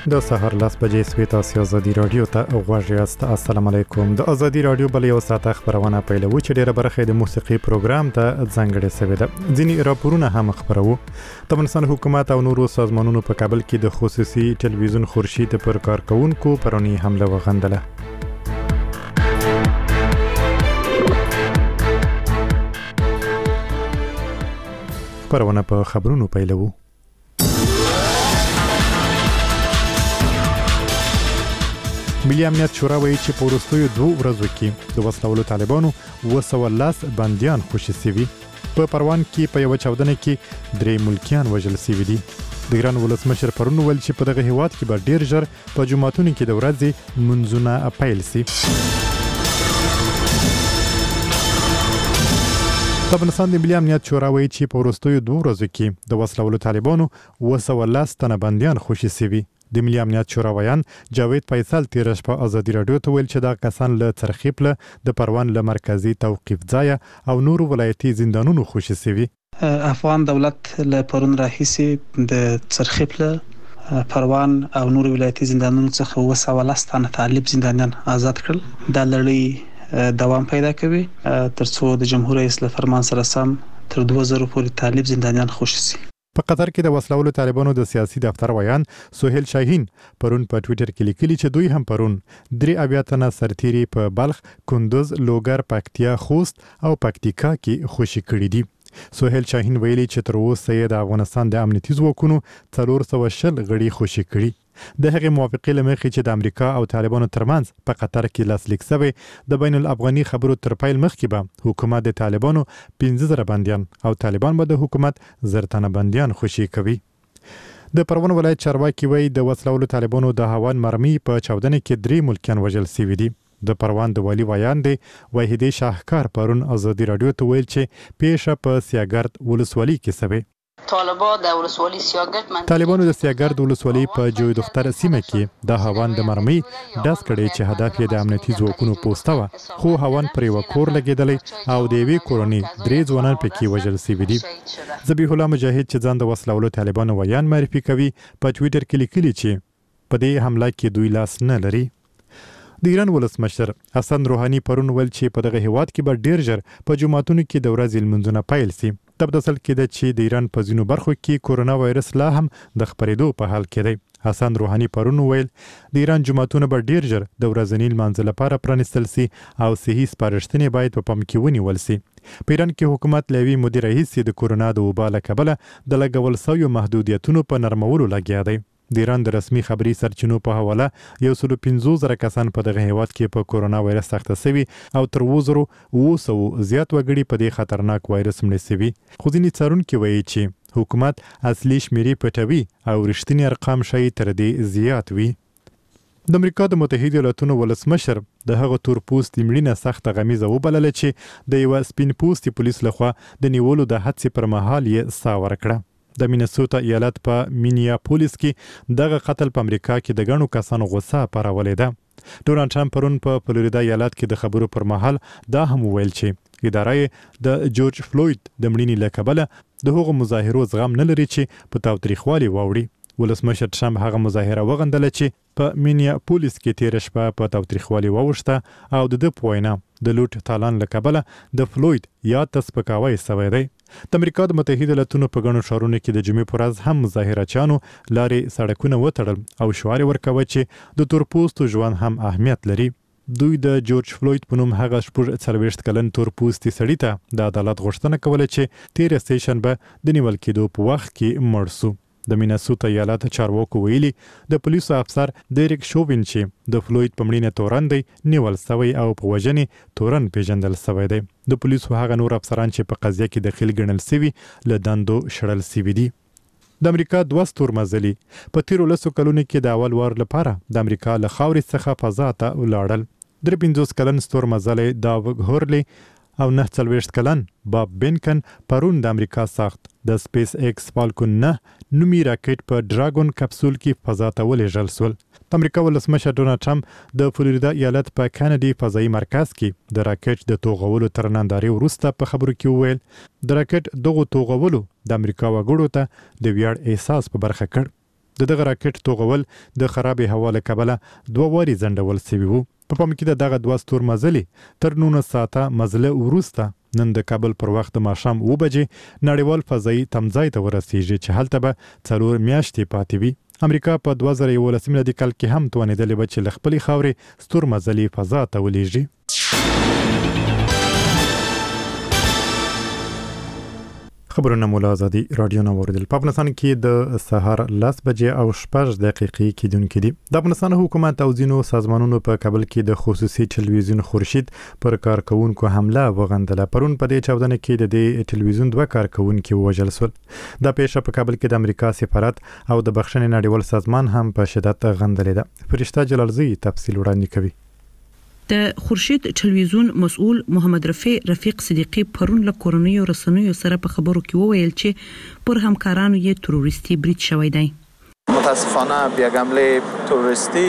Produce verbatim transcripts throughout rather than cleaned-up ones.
د سحر لاس بجې سوي تاسو ازادي رادیو ته غواړئ یاست. السلام علیکم. د ازادي رادیو بل یو ساعت خبرونه پیلوي چې ډیره برخه د موسیقي پروګرام ته ځانګړې شوې ده. ځینی راپورونه هم خبرو. د افغانستان حکومت او نورو سازمانونو په کابل کې د خصوصي ټلویزیون خورشید پر کارکونکو پرونی حمله وغندله. خبرونه په خبرونو پیلوو. ملي امنیت شورا وایي چې په وروستیو دوه ورځو کې د وسلوالو طالبانو اوه سوه لس بندیان خوشي شوي. په پروان کې په یوه چاودنه کې درې ملکیان وژل شوي دي. د ایران ولسمشر پرون ویل چې په دغه هیواد کې به ډیر ژر په جوماتونو کې د ورځې منځونه پیل شي. د افغانستان د ملي امنیت شورا وایي چې په وروستیو دوه ورځو کې د وسلوالو طالبانو اوه سوه لس تنه بندیان خوشي شوي. د ملي امنیت شورا ویان جاوید فیصل تیر شپه ازادي رادیو ته ویل چې دا کسان له څرخیپ له د پروان له مرکزی توقیف ځای او نورو ولایتي زندانونو خوشي شوي. افغان دولت له پرون راهیسې د څرخیپ له پروان او نورو ولایتي زندانونو څخه اوه سوه لس تنه طالب زندانیان آزاد کړل. دا لړۍ دوام پیدا کوي ترڅو د جمهور رئیس له فرمان سره سم تر دوه زره پورې طالب زندانیان خوشي شي. په قطر کې د وسلوالو طالبانو د سیاسي دفتر ویان سهیل شاهین پرون په ټوئیټر کې لیکلي چې دوی هم پرون درې اویا تنه سرتیري په بلخ، کندوز، لوګر، پکتیا، خوست او پکتیکا کې خوشي کړي دي. سهیل شاهین ویلي چې تر اوسه یې د افغانستان د امنیتي ځواکونو څلور سوه شل غړي خوشي کړي. د هغې موافقې له مخې چې د امریکا او طالبانو ترمنځ په قطر کې لاسلیک شوی د بین الافغاني خبرو تر پیل مخکې به حکومت د طالبانو پنځه زره بندیان او طالبان به د حکومت زر تنه بندیان خوشي کوي. د پروان ولایت چارواکي وایي د وسلوالو طالبانو د هوان مرمۍ په چاودنه کې درې ملکیان وژل شوي دي. د پروان د والي ویان دی وحیدې شاهکار پرون ازادي رادیو ته ویل چې پیښه په سیاګرد ولسوالۍ کې شوې. طالبان د ولسوالۍ سیاګرد من طالبانو د سیاګرد ولسوالۍ په جوی دختر سیمه کې د هوان د مرمۍ داس کړي چې هدف یې د امنیتي ځواکونو پوسټه و، خو هوان پر یو کور لګیدلی او د یوې کورنۍ درې ځوانان پکې وژل شوي دي. ذبیح الله مجاهد چې ځان د وسلوالو طالبانو ویان معرفي کوي په ټوئیټر کې لیکلي چې په دې حمله کې دوی لاس نه لري. د ایران ولسمشر حسن روحاني پرون ویل چې په دغه هیواد کې به ډیر ژر په جوماتونو کې د ورځې لمونځونه پیل شي. تبدسل کېده چې د ایران په ځینو برخو کې کورونا وایرس لا هم د خپرېدو په حال کې دی. حسن روحاني پرون ویل د ایران جوماتونه به ډیر ژر د ورځني لمانځه لپاره پرانیستل شي او صحي سپارښتنې باید په پام کې ونیول شي. په ایران کې حکومت له یوې مودې راهیسې د کورونا د وبا له کبله د لګول شویو محدودیتونو په نرمولو لګیا دی. د ایران د رسمي خبري سرچینو په حواله یو سل پنځوس زره کسان په دغه هیواد کې په کورونا وایرس اخته شوي او تر اووه زره اوه سوه زیات وګړي په دې خطرناک وایرس مړه شوي. خو ځینې څارونکي وایي چې حکومت اصلي شمیرې پټوي او رښتینی ارقام ښایي تر دې زیات وي. د امریکا د متحده ایالاتونو ولسمشر د هغه تور پوستي مړینه سخته غمیزه وبلله چې د یوه سپین پوستي پولیس لخوا د نیولو د هڅې پر مهال یې ساه ورکړه. د مینیسوټا ایالت په مینیاپولیس کې دغه قتل په امریکا کې د ګڼو کسانو غوسه پارولې ده. ډونالډ ټرمپ پرون په فلوریدا ایالت کې د خبرو پر مهال دا هم وویل چې اداره د جورج فلوید د مړینې له کبله د هغو مظاهرو زغم نه لري چې په تاوتریخوالي واوړي. ولسمشر ټرمپ هغه مظاهره وغندله چې په مینیاپولیس کې تیر شپه په تاوتریخوالي واوښته او د ده په وینا د لوټ تالان له کبله د فلوید یاد ته سپکاوی شوی دی. د امریکا د متحده ایالاتونو په ګڼو ښارونو کې د جمعې په ورځ هم مظاهرچیانو لارې سړکونه وتړل او شعار یې ورکوه چې د تور پوستو ژوند هم اهمیت لري. دوی د جورج فلوید په نوم هغه شپږ څلوېښت کلن تور پوستي سړي ته د عدالت غوښتنه کوله چې تېره سېشنبه د نیول کېدو په وخت کې مړ سو. د مینیسوټا ایالت چارواکو ویلي د پولیسو افسر ډیریک شووین چې د فلوید په مړینه تورن دی نیول شوی او په وژنې تورن پیژندل شوی دی. د پولیسو هغه نور افسران چې په قضیه کې دخیل ګڼل شوي له دندو شړل شوي دي. د امریکا دوه ستورمزلي په تیرو لسو کلونو کې د اول وار لپاره د امریکا له خاورې څخه فضا ته ولاړل. درې پنځوس کلن ستورمزلی داوګ هورلي او نه څلوېښت کلن باب بینکن پرون د امریکا ساخت د سپیس ایکس فالکون نه نومي راکټ په ډراګون کپسول کې فضا ته ولېږل شول. د امریکا ولسمشر ډونالډ ټرمپ د فلوریدا ایالت په کینیډي فضایي مرکز کې د راکټ د توغولو تر نندارې وروسته په خبرو کې وویل د راکټ دغو توغولو د امریکا وګړو ته د ویاړ احساس په برخه کړ. د دغه راکټ توغول د خرابې هوا له کبله دوه واري ځنډول شوي وو. په پام کې دغه دوه ستور مزلي تر نولس ساعته مزله وروسته نن د کابل پر وخت د ماښام اوه بجې نړیوال فضایي تمځای ته ورسیږي چې هلته به څلور میاشتې پاتې وي. امریکا په دوه زره یولس میلادي کال کې هم توانېدلې وه چې له خپلې خاورې ستور مزلي فضا ته ولېږي. خبرونه مولا آزادي رادیو نه اوریدل. په افغانستان کې د سهار لس بجې او شپږ دقیقې کېدونکې دي. د افغانستان حکومت او ځینو سازمانونو په کابل کې د خصوصي ټلویزیون خورشید پر کارکونکو حمله وغندله. پرون په دې چاودنه کې د دې ټلویزیون دوه کارکونکي ووژل شول. دا پیښه په کابل کې د امریکا سفارت او د بخښنې نړیوال سازمان هم په شدت غندلې ده. فرشته جلالزی تفصیل وړاندې کوي. د خورشید ټلویزیون مسؤل محمد رفیع رفیق صدیقی پرون له کورنیو رسنیو سره په خبرو کې وویل چې پر همکارانو یې تروریستي برید شوی دی. متاسفانه بیا حمله تروریستي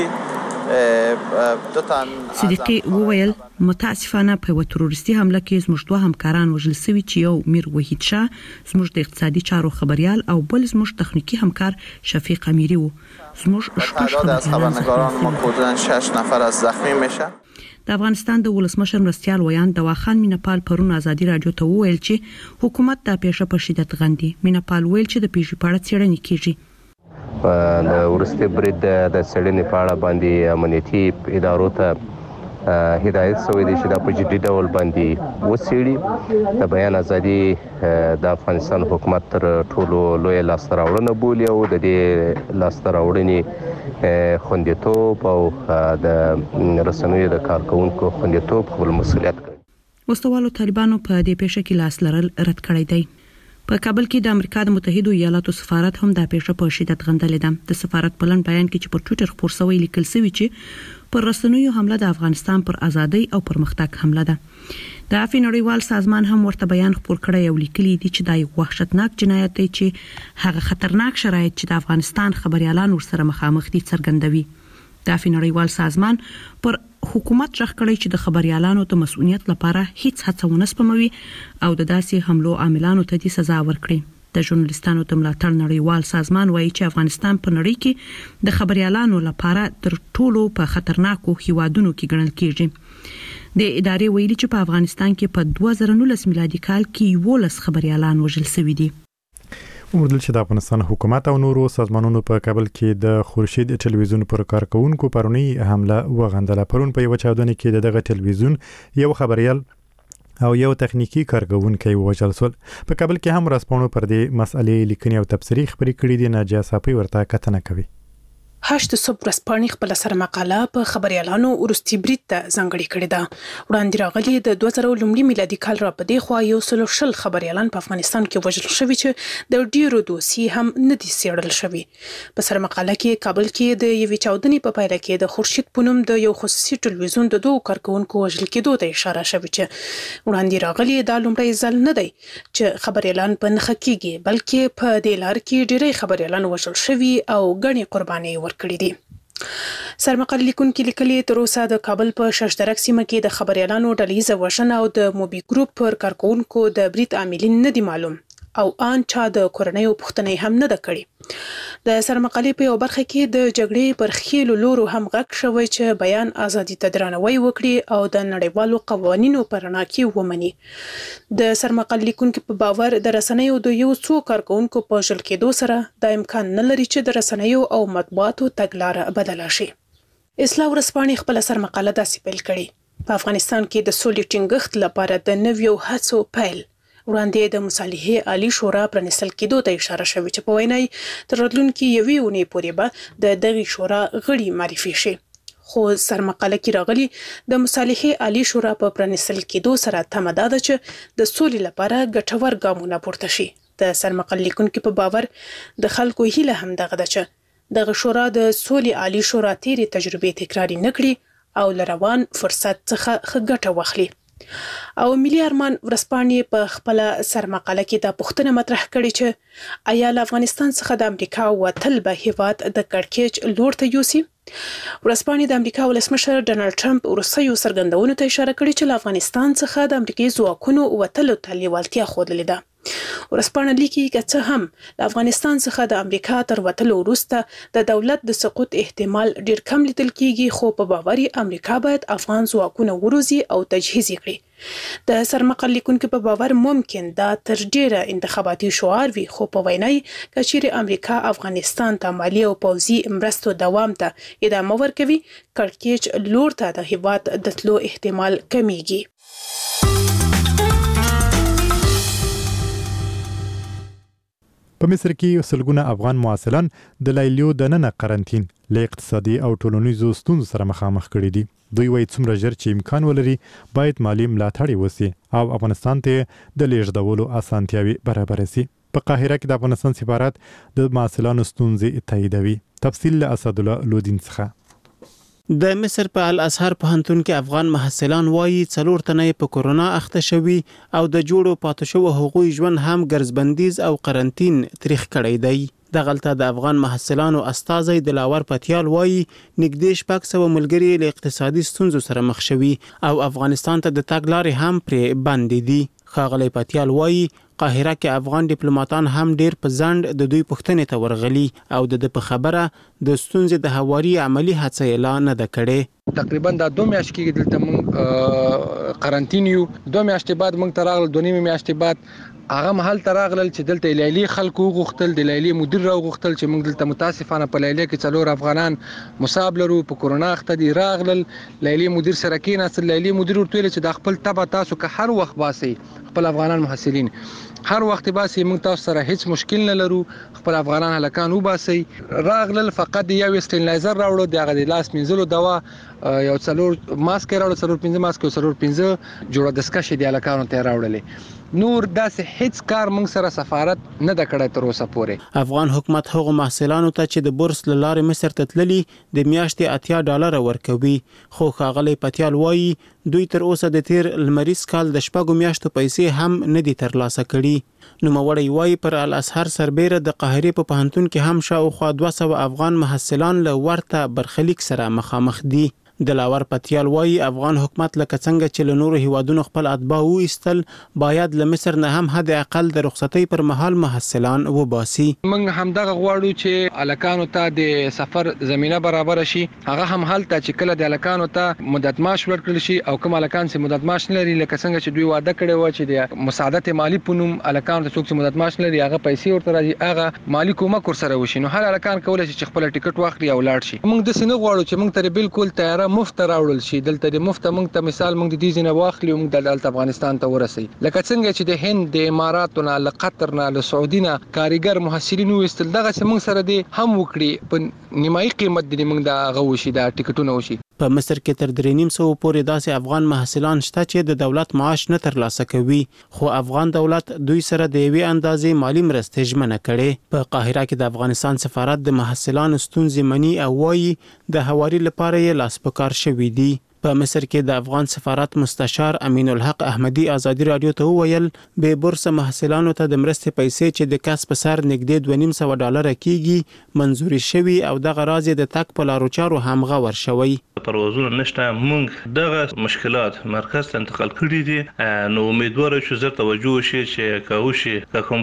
صدیقی وویل متاسفانه په تروریستي حمله کې زموږ دوه همکاران وژل شوي چې یو میر وحید شاه زموږ د اقتصادي چارو خبريال او بل زموږ تخنیکی همکار شفیق امیری وو. زموږ تعداد از خبرنگاران ما حدوداً شش نفر از زخمی میشه. د افغانستان د ولسمشر مرستیال ویان دواخان مینپال پرون ازادي رادیو ته وویل چې حکومت د پیښه په شدت غندي. مینپال ویل چې د پیښې په اړه څېړنې کیږي. په ورسته برید د څېړنې په اړه باندې امنیتي ادارو ته هدایت شوی دی چې دا په جدي ډول باندې وڅېړي. د بیان ازادي د افغانستان حکومت تر ټولو لوی لاسته راوړنه بولي او د دې لاسته راوړنې خوندیتوب او د رسنیو د کارکونکو خوندیتوب خپل مسؤلیت کوي. وسوالو طالبانو په دې پیښه کې لاس لرل رد کړی دی. په کابل کې د امریکا د متحده ایالاتو سفارت هم د پیښه په شدت غندلې ده. د سفارت په لن بیان کې چې پر ټوئیټر خبر شوی لیکل شوی چې پر رسنیو حمله د افغانستان پر ازادۍ او پرمختګ حمله ده. د عفوي نړیوال سازمان هم ورته بیان خبر کړی او لیکلي دي چې دا یو وحشتناک جنایت دی چې هغه خطرناک شرایط چې د افغانستان خبريالان ورسره مخامخ دي څرګندوي. د عفوي نړیوال سازمان پر حکومت ځخ کړی چې د خبريالانو ته مسؤلیت لپاره هیڅ هڅه ونه سپموي او د داسې حملو عاملانو ته د سزا ورکړي. د ژورنالیستانو د ملاتړ نړیوال سازمان وایي چې افغانستان په نړۍ کې د خبريالانو لپاره تر ټولو په خطرناکو هیوادونو کې ګڼل کیږي. د ادارې ویلي چې په افغانستان کې په دوه زره نولس میلادي کال کې یولس خبريالان وژل شوي دي. ومردل چې د افغانستان حکومت او نورو سازمانونو په کابل کې د خورشید ټلویزیون پر کارکونکو پرونی حمله وغندله. پرون په یو چاودنه کې دغه ټلویزیون یو خبريال او یو تخنیکی کارکونکی وژل شول. په کابل کې هم رسپانو پر دې مسئلې لیکنې او تبصرې خبرې کړې دي. ناجیه صافی ورته کتنه کوي. هشت صبح رسپانې خپل سره مقاله په خبريالانو ورستي برید ته ځانګړې کړې ده. وړاندې راغلي د دوه زره لومړي میلادي کال را پدې خو یو سل شل خبريالان په افغانستان کې وژل شوي چې د ډیرو دوسي هم نه دي څېړل شوي. په سره مقاله کې کابل کې د یوې چاودنې په پایله کې د خورشید پونم د یو خصوصي ټلویزیون د دوه کارکونکو وژل کېدو ته اشاره شوې چې وړاندې راغلي دا لومړی ځل نه دی چې خبريالان په نخښه کېږي، بلکې په دې لار کې ډېری خبريالان وژل شوي او ګڼې قربانۍ ورکړي دي. سرمقاله لیکونکي لیکلي تر اوسه د کابل په ششدرک سیمه کې د خبريالانو ډلهیزه وژنه او د موبي ګروپ پر کارکونکو د برید عاملین نه دي معلوم او ان چا د کورنیو پوښتنې هم نه ده کړې. د سرمقالې په یو برخه کې د جګړې پر خېلو لورو هم غږ شوی چې بیان ازادي ته درناوی وکړي او د نړیوالو قوانینو پر رڼا کې ومني. د سرمقالې لیکونکو په باور د رسنیو د یو څو کارکونکو په وژل کېدو سره د امکان نه لري چې د رسنیو او مطبوعاتو تګلاره بدله شي. اصلاح ورځپاڼې خپل سرمقاله داسې پیل کړي: په افغانستان کې د سولې ټینګښت لپاره د نویو هڅو پیل. وړاندې د مصالحې عالی شورا پرانیستل کېدو ته اشاره شوې چې په وینای تر راتلونکي یوې اونۍ پورې به د دغې شورا غړي معرفي شي. خو سرمقاله کې راغلي د مصالحې عالی شورا په پرانیستل کېدو سره تمه ده چې د سولې لپاره ګټور ګامونه پورته شي. د سرمقاله لیکونکو په باور د خلکو هیله هم دغه ده چې دغه شورا د سولې عالی شورا تیرې تجربې تکرار نه کړي او لروان فرصت څخه ښه ګټه واخلي. او ملي ارمان ورځپاڼې په خپل سرمقاله کې د پوښتنه مطرح کړې چې آیا له افغانستان څخه د امریکا وتل به هیواد د کړکېچ لور ته یوسي. ورځپاڼې د امریکا ولسمشر ډانلډ ټرمپ وروستیو څرګندونو ته اشاره کړې چې له افغانستان څخه د امریکایي ځواکونو وتلو ته لیوالتیا ښودلې ده. ورسپانه لیکي چې هم د افغانستان څخه د امریکا تر وتلو وروسته د دولت د سقوط احتمال ډیر کم لیدل کیږي، خو په باوري امریکا باید افغان ځواکونه وروزي او تجهیز کړي. د سرمقال لیکونکو په باور ممکن دا تر ډیره انتخاباتي شعار وي، خو په وینای کچېر امریکا افغانستان ته مالی او پوځي مرستو دوام ته ادامه ورکوي، کړکېچ لور ته د هیواد د تلو احتمال کمیږي. په مصر کې سلګونه افغان معاصلان د لایلیو د نن قرنټین له اقتصادي او ټولنیزو ستونزو سره مخامخ کړي دي. دوی وايي څومره ژر چې امکان ولري باید مالی ملاتړ وسی او افغانستان ته د لیږدولو اسانتیاوي برابر شي. په قاهره کې د افغانستان سفارت د معاصلانو ستونزې تاییدوي. تفصیل له اسد الله لودین څخه. د مصر په الازهر پوهنتون کې افغان محصلان وایي څلور تنه په کورونا اخته شوي او د جوړو پاتې شوو هغوی ژوند هم ګرځبندیز او قرنټین تاریخ کړی دی. دغلته د افغان محصلانو استازی دلاور پتیال وایي نږدې شپږ سوه ملګري له اقتصادي ستونزو سره مخ شوي او افغانستان ته د تګ لارې هم پرې بندې دي. ښاغلی پتیال وایي قاهره کې افغان ډیپلوماټان هم ډیر په ځند د دوی پوښتنې ته ورغلي او د په خبره د ستونزې د هواري عملی هڅه اعلان نه ده کړې. تقریبا دا دوه میاشتې کې دلته موږ قرنټین یو، دوه میاشتې بعد موږ تراغل دوه نیمه میاشتې بعد هغه محل تراغل چې دلته لیلی خلکو غوښتل، د لیلی مدیر را غوښتل چې موږ دلته متاسفانه په لیلی کې څلور افغانان مصاب لرو په کورونا اخته دي. راغلل لیلی مدیر سره کېناستل، لیلی مدیر ورته ویل چې د خپل تبه تاسو که هر وخت باسي خپل افغانان محصلین هر وخت باسي، موږ تاسو سره هیڅ مشکل نه لرو، خپل افغانان هلکان وباسي. راغلل فقط یو استرلایزر راوړو، دغه د لاس مینځلو دوا، یو څلور ماسک راوړل، څلور پنځه ماسک او څلور پنځه جوړه دستکشې د هلکانو ته راوړلې. نور داسې هیڅ کار موږ سره سفارت نه د کړی تر اوسه پورې. افغان حکومت هغو محصلانو ته چې د بورس له لارې مصر ته تللي د میاشتې اتیا ډالره ورکوي، خو ښاغلی پتیال وایي دوی تر اوسه د تیر لمریز کال د شپږو میاشتو پیسې هم نه دي ترلاسه کړي. نوموړی وایي پر الازهر سربیره د قاهرې په پوهنتون کې هم شاوخوا دوه سوه افغان محصلان له ورته برخلیک سره مخامخ دي. دلاور پتیال وایي افغان حکومت لکه څنګه چې له نورو هیوادونو خپل اتباع وایستل باید له مصر نه هم حد اقل د رخصتۍ پر مهال محصلان وباسي. موږ همدغه غواړو چې الکانو ته د سفر زمينه برابر شي، هغه هم حالت چې کله د الکانو ته مدت معاش ورکړل شي او کوم الکان چې مدت معاش نه لري لکه څنګه چې دوی وعده کړی و چې د مساعدت مالی پونم الکانو ته څوک چې مدت معاش نه لري هغه پیسې ورته راځي، هغه مالی کومک ورسره وشي. نو هر الکان کولای شي چې خپل ټیکټ واخلي او لاړ شي. موږ د سینه غواړو چې موږ ته بالکل تیار مفت راوړل شي. دلته د مفت موږ ته مثال موږ د دې ځنه واخلي موږ د دلته افغانستان ته ورسي، لکه څنګه چې د هند، د اماراتو نه، له قطر نه، له سعودي نه کاریګر محصلین وستل، دغه چې موږ سره دي هم وکړي په نیمایي قیمت د موږ د غوښي د ټیکټونو وشي. په مصر کې تر درې نیم سوه پورې داسې افغان محصلان شته چې د دولت معاش نه ترلاسه کوي، خو افغان دولت دوی سره د یوې اندازې مالی مرستې ژمنه کړې. په قاهره کې د افغانستان سفارت د محصلانو ستونزې مني او وایي د هواري لپاره یې لاس په کار شوي دي. په مصر کې د افغان سفارت مستشار امین الحق احمدی ازادي رادیو ته وویل به بورس محصلانو ته د مرستې پیسې چې د کس په سر نږدې دوه نیم سوه ډالره کیږي منزوري شوي او دغه راز د تک په لارو چارو همغه ورشوي. پروازونه نشته، موږ دغه مشکلات مرکز ته انتقال کړي دي. نو امیدوار چې زر توجه وشي چې کوشي کوم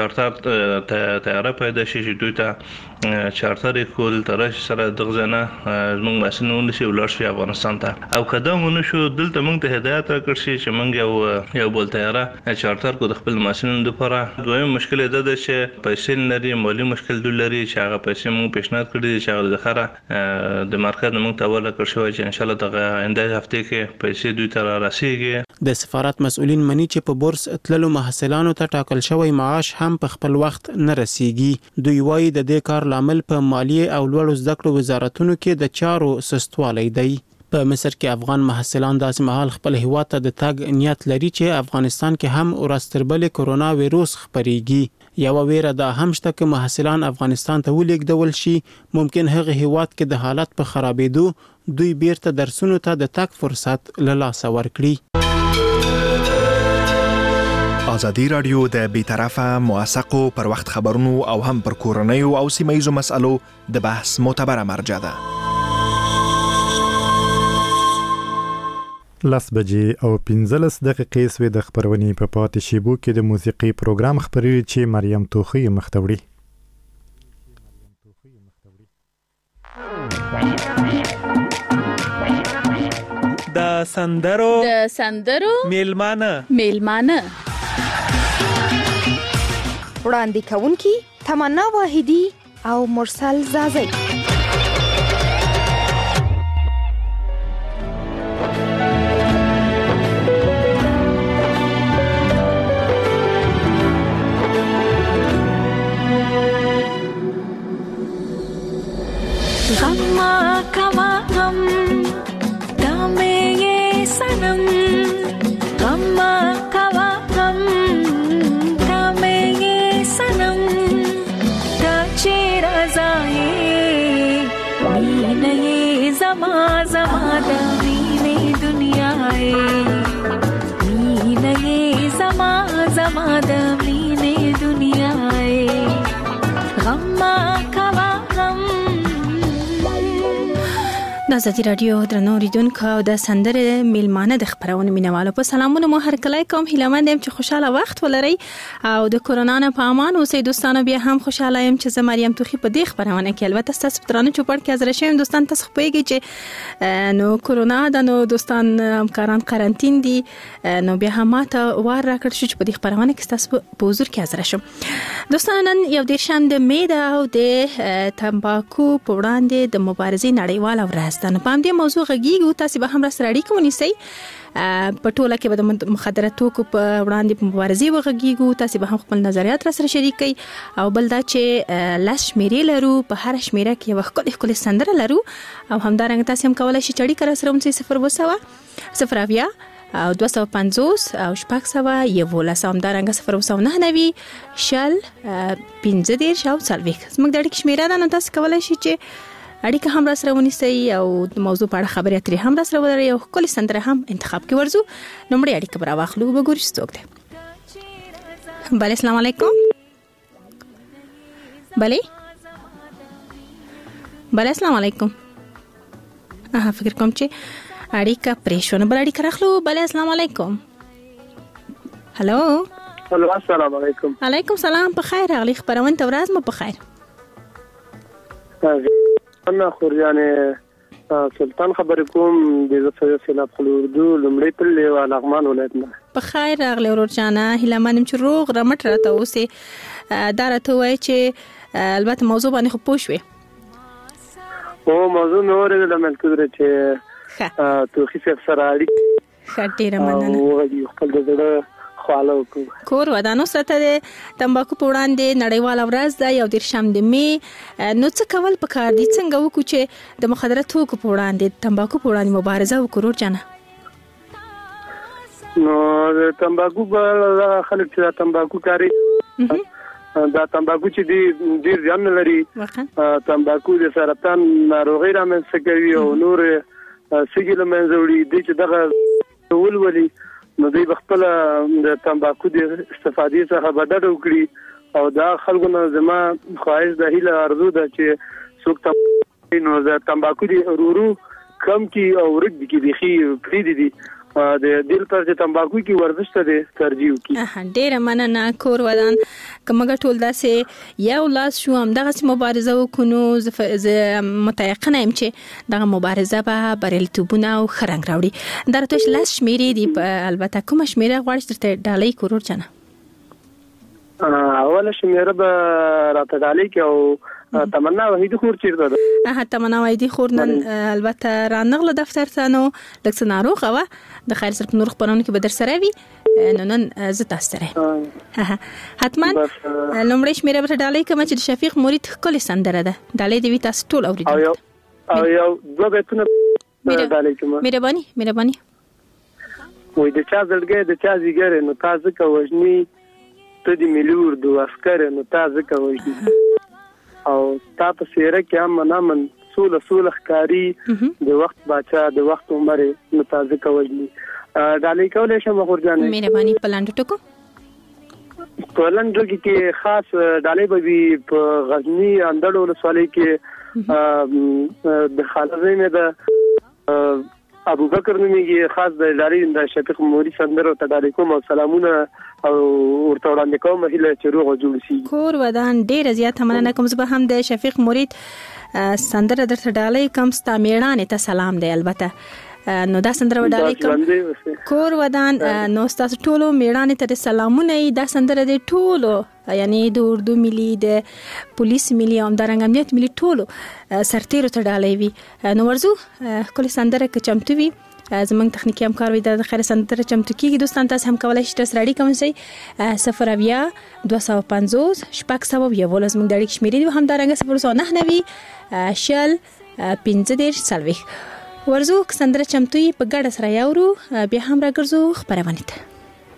چارتر تیار پیدا شي چې دوی ته چارتر کول تر سره دغه نه موږ مسنون شي ولر شي افغانستان ته او قدمونه شو. دلته موږ ته هدایت راکړ شي چې موږ یو یو بول تیاره چارتر کو د خپل مسنون لپاره. دویم مشکل دا ده چې پیسې لري، مالی مشکل لري چې هغه پیسې موږ پیشنهاد کړی چې هغه د خره د مرکز موږ ته ورکړ شوی چې ان شاء الله دغه آینده هفته کې پیسې دوی ته راسیږي. د سفارت مسؤلین مني چې په بورس تللو محصلانو ته ټاکل شوی معاش هم په خپل وخت نه رسیږي. دوی وایي د دې کار لامل په مالیه او لوړو زده کړو وزارتونو کې د چارو سستوالی دی. په مصر کې افغان محصلان داسې مهال خپل هیواد ته د تګ نیت لري چې افغانستان کې هم ورستربلې کورونا ویروس خپریږي. یو ویره دا هم شته چې محصلان افغانستان ته ولیږدول شي، ممکن هغه هیواد کې د حالت په خرابېدو دوی بیرته درسونو ته د تګ فرصت له لاسه ورکړي. ازادي راډیو د بیطرفه موثقو پر وخت خبرونو او هم پر کورنیو او سیمه‌ییزو مسألو د بحث معتبره مرجع ده. لس بجې او پنځلس دقیقې سوې د خبرونې په پاتې شیبو کې د موسیقي پروګرام خبرې چې مریم توخی مختوړي د سندرو د سندرو میلمانه میلمانه وړاندې کوونکی تمنا واحدی او مرسل زازی. गम्मा कमा गम दामे ये सनम गम्मा कमा गम दामे ये सनम ताचे रज़ाए मीने ये ज़मा ज़मा दमीने दुनियाए मीने ये ज़मा ज़मा दमीने दुनियाए गम्मा कमा गम. د ازادي رادیو درنو اوریدونکو او د سندره میلمانه د خبرونو مینوالو په سلامونه مو هر کله کوم هیلمن دم چې خوشاله وخت ولري او د کورونا نه په امان اوسئ دوستانو. بیا هم خوشاله یم چې زه مریم توخی په دې خبرونه کې البته تاسو درنو چوپړ کې حاضر شوم دوستان. تاسو خپويږئ چې نو کورونا د نو دوستان همکاران قرنطین دي نو بیا هم ماته وار راکړ شو چې په دې خبرونه کې تاسو په حضور کې حاضر شم دوستان. نن یو د شند میده او د تمباکو په وړاندې د مبارزې نړیواله ورځ نو په دې موضوع غږیږو. تاسو به هم را سره اړیکه ونیسئ په ټوله کې به د مخدره توکو په وړاندې په مبارزې وغږیږو. تاسو به هم خپل نظریات را سره شریک کړئ او بل دا چې لاس شمیرې لرو په هر شمیره کې یو ښکلې ښکلې سندره لرو او همدارنګه تاسو هم کولای شئ چې اړیکه را سره ونیسئ صفر اووه صفر اویا او دوه سوه پنځوس او شپږ سوه یولس همدارنګه صفر اووه نهه نوي شل پنځه دېرش او څلوېښت زموږ د اړیکې شمیره ده. نو تاسو کولای شئ چې اړیکه هم را سره ونیسئ او د موضوع په اړه خبرې اترې هم را سره ولرئ او ښکلې سندره هم انتخاب کې ورځو. لومړی اړیکه به راواخلو وګورو چې څوک دی. بله السلام علیکم. بله بله السلام علیکم. اها فکر کوم چې اړیکه پرې شوه نو بل اړیکه راخلو. بله السلام علیکم. هلو هلو السلام علیکم. علیکم سلام. په خیر راغلی خبرونه ته ورځ مو په خیر. انا خورجانه سلطان خبر کوم د زفر سیلاب خلو اردو لمړی پر له لغمان ولایت نه. په خیر راغلی ورجانه هله منم چې روغ رمټ راته اوسه دا راته وای چې البته موضوع باندې خو پوښوي او موضوع نور د ملکدره چې توخی افسر اړي خټه رمننه او خپل دغه خواله وکړو کور ودانو سره د تمباکو په وړاندې نړیواله ورځ ده یو د شنبه می نو څه کول پکار دي څنګه وکړو چې د مخدره توکو په وړاندې تمباکو په وړاندې مبارزه وکړو جنه. نو د تمباکو په خلک چې تمباکو کاری دا تمباکو چې دی ډیر ځان لري تمباکو د سرطان ناروغي رامنځته کوي او نور سګل منځوړي دي چې دغه ولولي نو دوی خپل د تمباکو د استفادې څخه بدل وکړي او دا خلکو نه زما خواهش د هیله ارزو ده چې څوک تم نو د تمباکو دی ورورو کم کی او ورګ کی دی خي کړی دي د دل پر چې تمباکو کی ورزش ته ترجیح کی. ډیر مننه کور ودان کومه ټول داسې یو لاس شو هم دغه مبارزه وکونو ز متيقنه يم چې دغه مبارزه به بریالیتوبونه او خرنګ راوړي. درته لاس شمیرې دی البته کوم شمیره غواړئ ترته ډالۍ کورور جنه. اوله شمیره به راته ډالۍ کې او تمنا وحیدی خور چیرته ده؟ اه تمنا وحیدی خور نن البته رانغله دفتر ته نو لکه ناروغه و د خیر سره نور خبرونه کې بدر سره وي نو نن زه تاسو سره حتما لومړی شمیره به ډالۍ کوم چې شفیق مرید کله سندره ده ډالۍ دی تاسو ټول اوریدل او یو دوه بیتونه ډالۍ کوم. مهرباني مهرباني. وای د چا زړګي د چا زیګره نو تاسو کوژنی ته دی ملور دو عسكر نو تاسو کوژنی او تاسو سیره کې هم منامن سول سول خکاری د وخت باچا د وخت عمر نو تاسو کوژنی ډالۍ کولای شم خورجانه. مهرباني پلاند ټکو پلاند کې خاص ډالۍ به په غزنی اندړ ولسوالۍ کې د خالزې مې د ابوبکر نومېږي، خاص د ادارې د شفیق موري سندرو ته ډالې کوم او سلامونه او ورته وړاندې کوم هیله چې روغ جوړ شي. کور ودان ډېر زیات مننه کوم. زه به هم د شفیق موري سندره درته ډالې کوم. ستا میړانې ته سلام دی. البته نو دا سندره ډالې کوم کور ودان. نو تاسو ټولو میړانې ته سلامونه. دا سندره د ټولو یعنی د اردو ملي د پولیس ملي او د رنګ امنیت ملي ټولو سرتیرو ته ډالې وي. نو ورزو کله سندره کې چمتو وي زمونږ تخنیکی همکار وي د خیر سندره چمتو کیږي. دوستان تاسو هم کولای شئ تاسو راډیو کوم شي صفر اویا دوه سوه پنځوس شپږ سوه یو لس. موږ د اړیکې شمیرې دي هم دارنګه صفر سوه نهه نوي شل پنځه دېرش څلوېښت. ورزو سندره چمتو یي په ګډه سره یاورو بیا هم راګرځو خپرونې ته.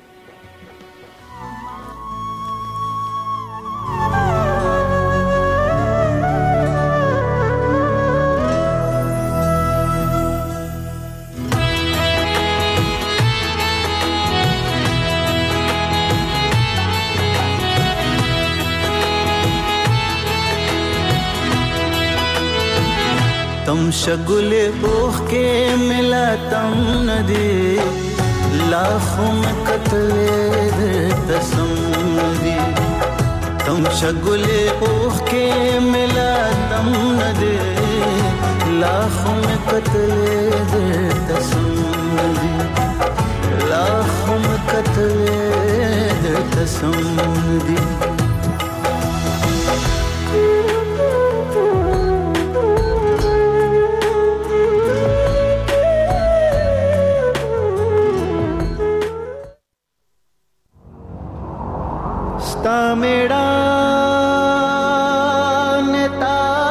तम शगुले ओख के मिला तम नदी लाखों में कतले तसम नदी. तम शगुले ओख के मिला तम नदी लाखों में कतले तसम नदी. लाखों में कतले तसम नदी. मेरा नेता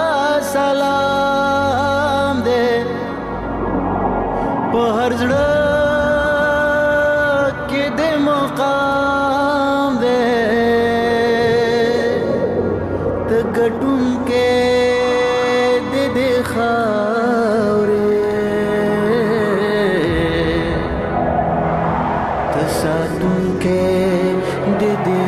सलाम दे पहर जड़ के दे मुकाम दे तगटुन के दे दे खावरे तसातुन के दे दे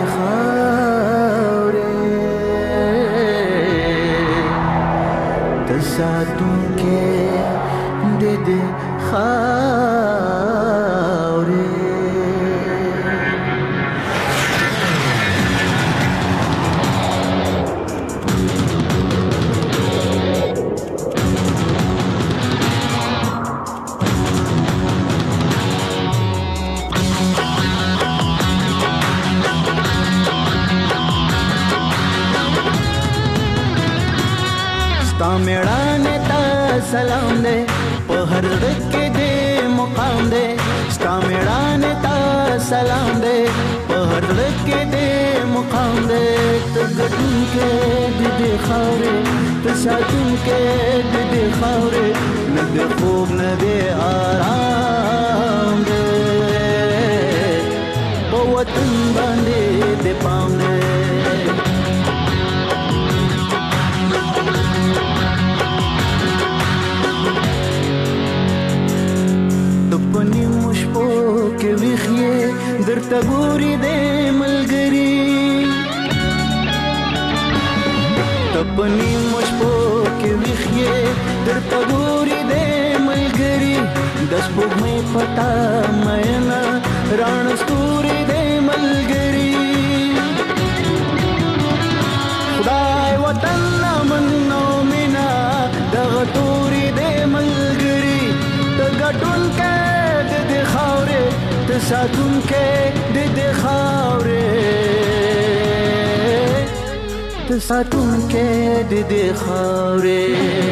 सातों के दे दे खावरे. मेरा नेता सलाम दे पहर के दे मुकाम दे. स्ता मेरा नेता सलाम दे पहर के दे मुकाम दे. तगटुन के दे दे खावरे तसातुन के दे दे खावरे. न दे खूब न दे आराम दे वतन बांधे दे पाम दे. پنی مشپو کې ویخې درته ګوري د ملګری. تپنی مشپو کې ویخې درته ګوري د ملګری. د سپوږمۍ پټا مینا ران ستوري د ملګری. خدای وطن من نو مینا دغه توري د ملګری. تګټون کې ساتون کې د دې خاورې ته ساتون کې د دې خاورې.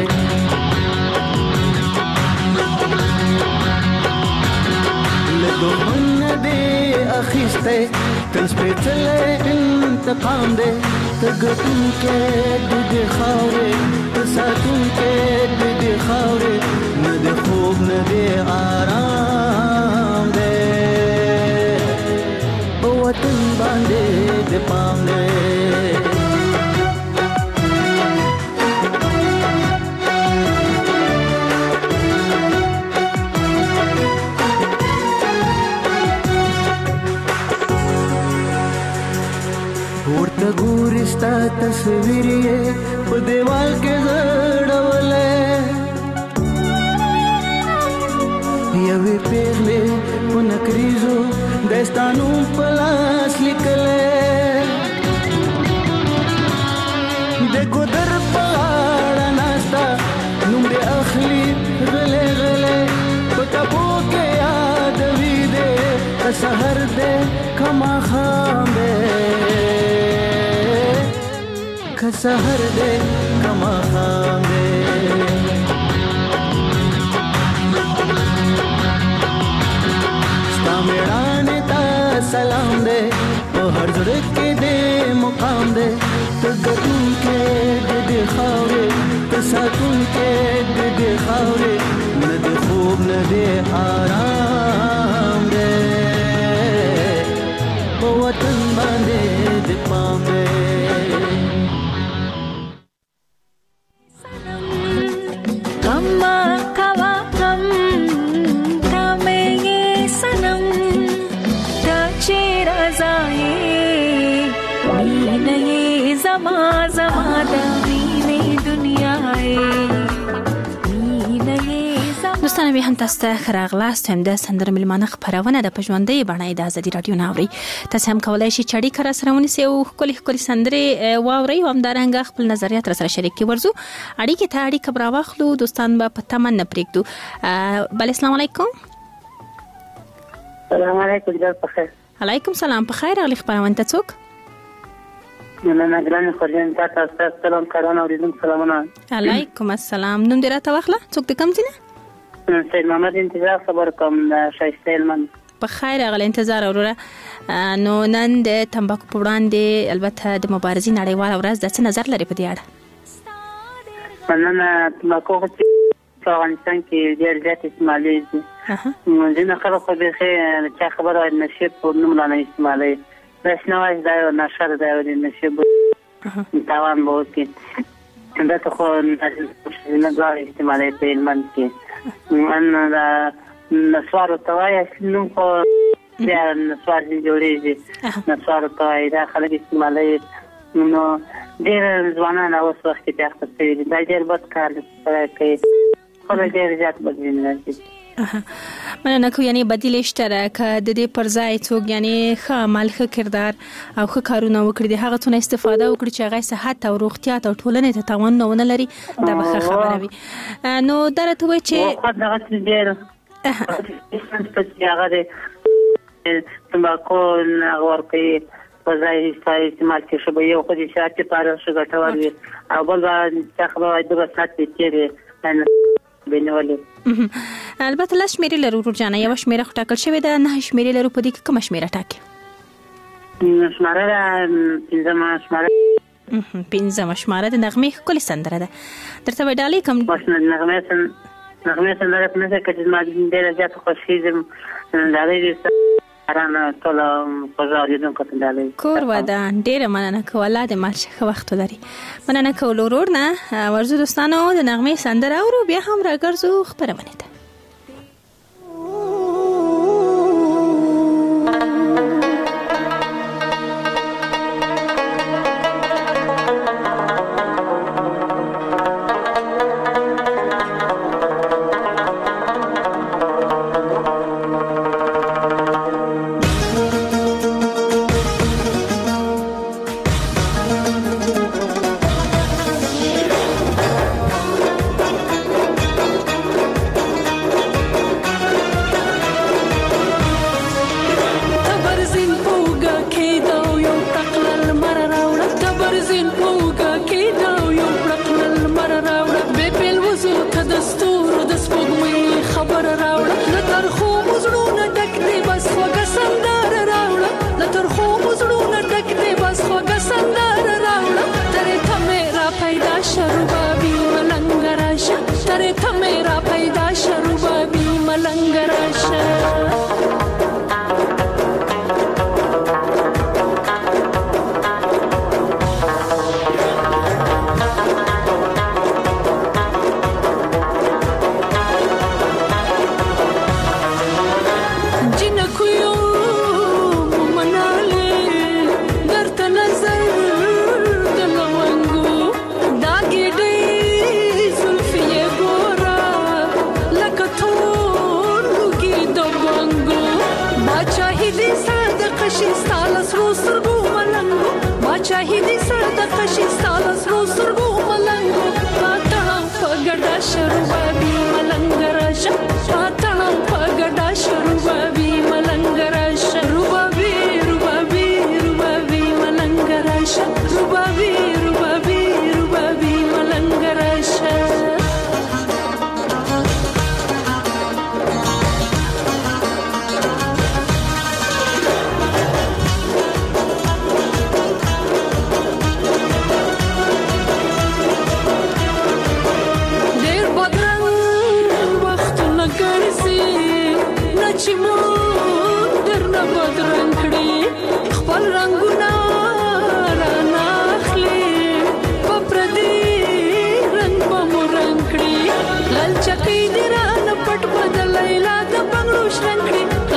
له دومن دې اخیسته تل سپېڅلې انتقام دې. ته ګټون کې د دې خاورې ته ساتون کې د دې خاورې. نه دې خوب نه دې آرام دې وطن باندې د پام دې. ورته ګوري ستا تصویر یې په دیوال کې غړولې. یوې پیغلې په نکریزو دستانو په لاس لیکلی د ګودر په غاړه ناسته نوم دې اخلي غلی غلی په ټپو کې یادوي دې که سحر دې که ماښام دې که سحر دې که ماښام دې ستا مېړانې ته سلام دې په هر زړه کې دې مقام دې ته ګټونکی د دې خاورې ته ساتونکی د دې خاورې نه دې خوب نه دې آرام دې په وطن باندې دې پام دې دوستان به هم تاسو ته خراغلاست هم د سندر ملمانه خبرونه د پښوندې باندې د ازادي رادیو ناوري تاسو هم کولای شئ چې اړیکه را سره ونیسئ او کلی کلی سندرې واورئ او هم دارنګ خپل نظریات را سره شریک کړئ ورزو اړیکه ته اړیکه براوخلو دوستان به په تمن نه پریږدو بل السلام علیکم السلام علیکم جناب بخیر علیکم سلام په خیر اغلی خبرونه ته څوک نن نه ګرانه خورجان تاسو ته سلام کارونه اوریدم سلامونه علیکم السلام نوم دې راته واخله څوک د کوم ځای سید محمد انتظار خبر کوم شایسته علمن په خیر اغلی انتظار اوره نو نن د تمباکو په وړاندې البته د مبارزې نړیواله ورځ د څه نظر لري په دې اړه نن تمباکو په افغانستان کې ډېر زیات استعمالي دي ځینې خلک خو بېخي چا خبره نشي په نوم لاندې استعمالوي راشنوای دا یو نشر دی او د نشي تاوان به وکړي دا ته خو نه دواړه استعمالوي په هلمند کې من دا نسوارو ته وایي نوم خو بیا نسوار جوړېږي نسوارو ته وایي دا خلک استعمالوي نو ډېر ځوانان اوس وخت کې اخته شوي دي دا ډېر بد کار دی کوي خلک ډېر زیات بدلون راځي مننه کوم یعنی بدیل شته که د دې پر ځای څوک یعنی ښه عمل ښه کردار او ښه کارونه وکړي د هغه څونه استفاده وکړي چې هغه صحت او روغتیا او ټولنې ته تاوان نه لري دا به ښه خبره وي نو درته وایي چې هغه ډېر هغه د تمباکو نغور کوي په ځای استعمال کې شوی یو خو دې شاته پاره شو ګټور وي او بل څه خبره د وسات کې بینولې البته لاس شمیرې لرو ورجانه یو شمیره ټاکل شوی ده نه شمیرې لرو په دې کې کوم شمیره ټاکي شمیره پنځم شمیره پنځم شمیره د نغمې کلی سندره ده درته وډالې کوم نغمې نغمې سندره په نشه کې ما ډېر زیات خوشی زم دالې ارانه ټول پزارې دم کتندالې کور ودا ډېر مننه کوله د مالشه وخت لري مننه کول ورور نه ورزو دوستانو د نغمې سندره اورو بیا هم راګرځو خبرونه ده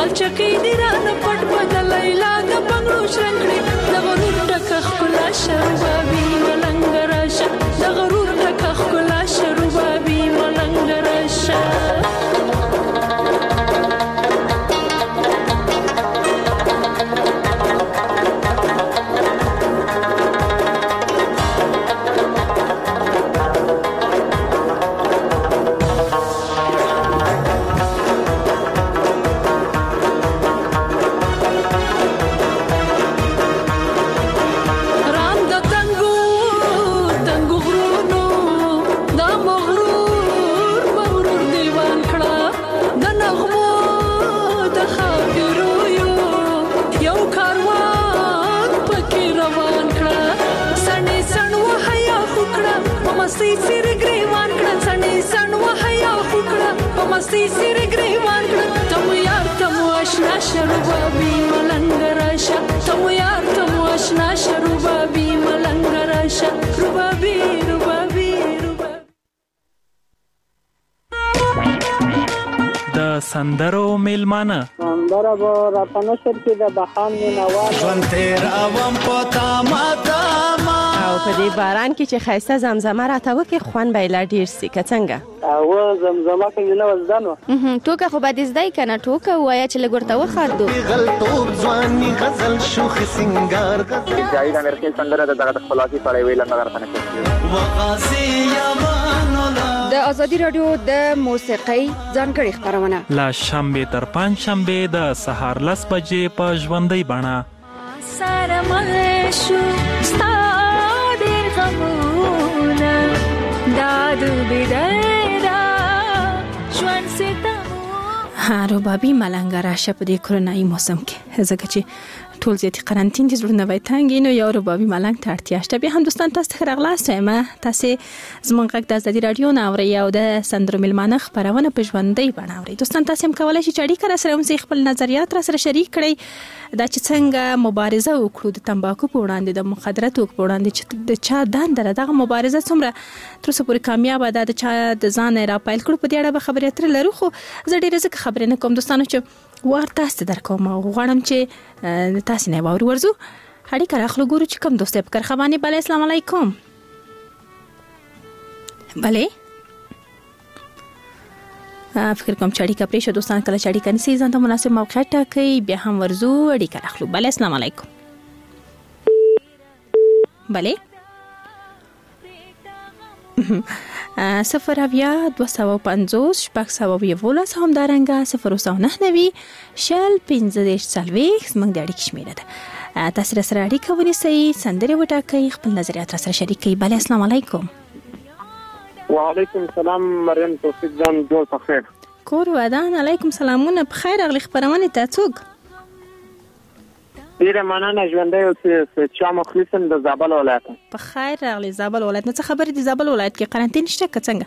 چکی دی رانه پټ بدل لیلا د بنگړو شرنګړي د غرور ټکه خلا شربابي ملنګ راشه د غرور ټکه خلا شربابي ملنګ راشه مستي سر گریوان کړه سنې سن وحیا وکړه په مستي سر گریوان کړه تم یار تم آشنا شربابي ملنګ راشه تم یار تم آشنا شربابي ملنګ راشه ربابي ربابي د سندرو میلمانه سندره به راپنه شر کې د بخان مینوال ژوند تیروم په تاما تاما او په دې باران کې چې ښایسته زمزمه راته وکړي خوند به یې لا ډېر سي که څنګه او زمزمه کوي نه وزدانو ټوکه خو به دې زده یې که نه ټوکه ووایه چې لږ ورته وخاندو غلطوب ځواني غزل شوخي سینګار جاوید امیرخیل سندره د دغه خپلواکي په اړه ویل نه راپنه شر د ازادي رادیو د موسیقۍ ځانګړې خپرونه لا شنبه تر پنځ شنبه د سهار لس بجې په ژوندۍ بڼه سره مشو ستا ډېر غمونه داد بدایدا ژوند ستمو ها ربابي ملنګ راشه په دې کرونایي موسم کې ځکه چې ټول زیاتې قرنټین دي زړونه وای تنګ نو یو ربابي ملنګ ته اړتیا شته بیا هم دوستان تاسو ته راغلاست یم تاسو زمونږ غږ د ازادي رادیو نه اورئ او د سندرو میلمانه خپرونه په ژوندۍ بڼه اورئ دوستان تاسو هم کولای شئ چې اړیکه راسره هم خپل نظریات راسره شریک کړئ دا چې څنګه مبارزه وکړو د تمباکو په وړاندې د مخدره توکو په وړاندې چې د چا دنده دغه مبارزه څومره تر اوسه پورې کامیابه ده د چا د ځان را پایل کړو په دې اړه به خبرې اترې لرو خو زه ډېره ځکه خبرې نه کوم دوستانو چې وار تاسو در کوم او غواړم چې تاسو نه باور ورزو اړیکه راخلو ګورو چې کوم دوست په کرخوانی بله السلام علیکم بله فکر کوم چې اړیکه پرې شو دوستان کله چې اړیکه نسی ځان ته مناسب موقعیت ټاکئ بیا هم ورزو اړیکه راخلو بله السلام علیکم بله صفر اویا دو سوه پنځوس شپږ سوه یولس همدارنګه صفر اوسه نهه نوي شل پنځه دېرش څلوېښت زموږ د اړیکې شمېره ده تاسو راسره اړیکه ونیسئ سندرې وټاکئ خپل نظریات راسره شریک کړئ بله السلام علیکم وعلیکم السلام مریم توفیق جان جوړ په خیر کور ودان علیکم سلامونه په خیر اغلی خپرونې ته څوک ډیره مننه ژوندۍ اوسئ چا مخلصم د زابل ولایت په خیر راغلی زابل ولایت نه څه خبرې دي زابل ولایت کې قرنټین شته که څنګه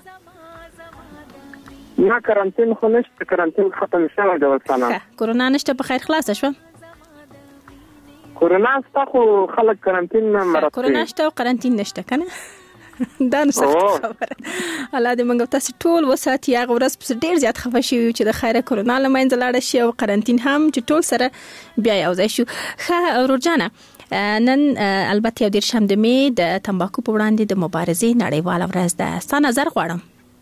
نه قرنټین خو نشته قرنټین ختم شوی د وسانه کورونا نشته په خیر خلاصه شوه کورونا شته خو خلک قرنټین نه مرسته کورونا شته او قرنټین نشته کنه دا نو سخت خبره الله دې موږ تاسو ټول وساتي هغه ورځ په ډیر زیات خفه شي چې د خیره کورونا لمنځه لاړ شي او قرنټین هم چې ټول سره بیا یو ځای شو ښه ورجانه نن البته یو ډیر شم د می د تمباکو په وړاندې د مبارزې نړیواله ورځ ده ستا نظر غواړم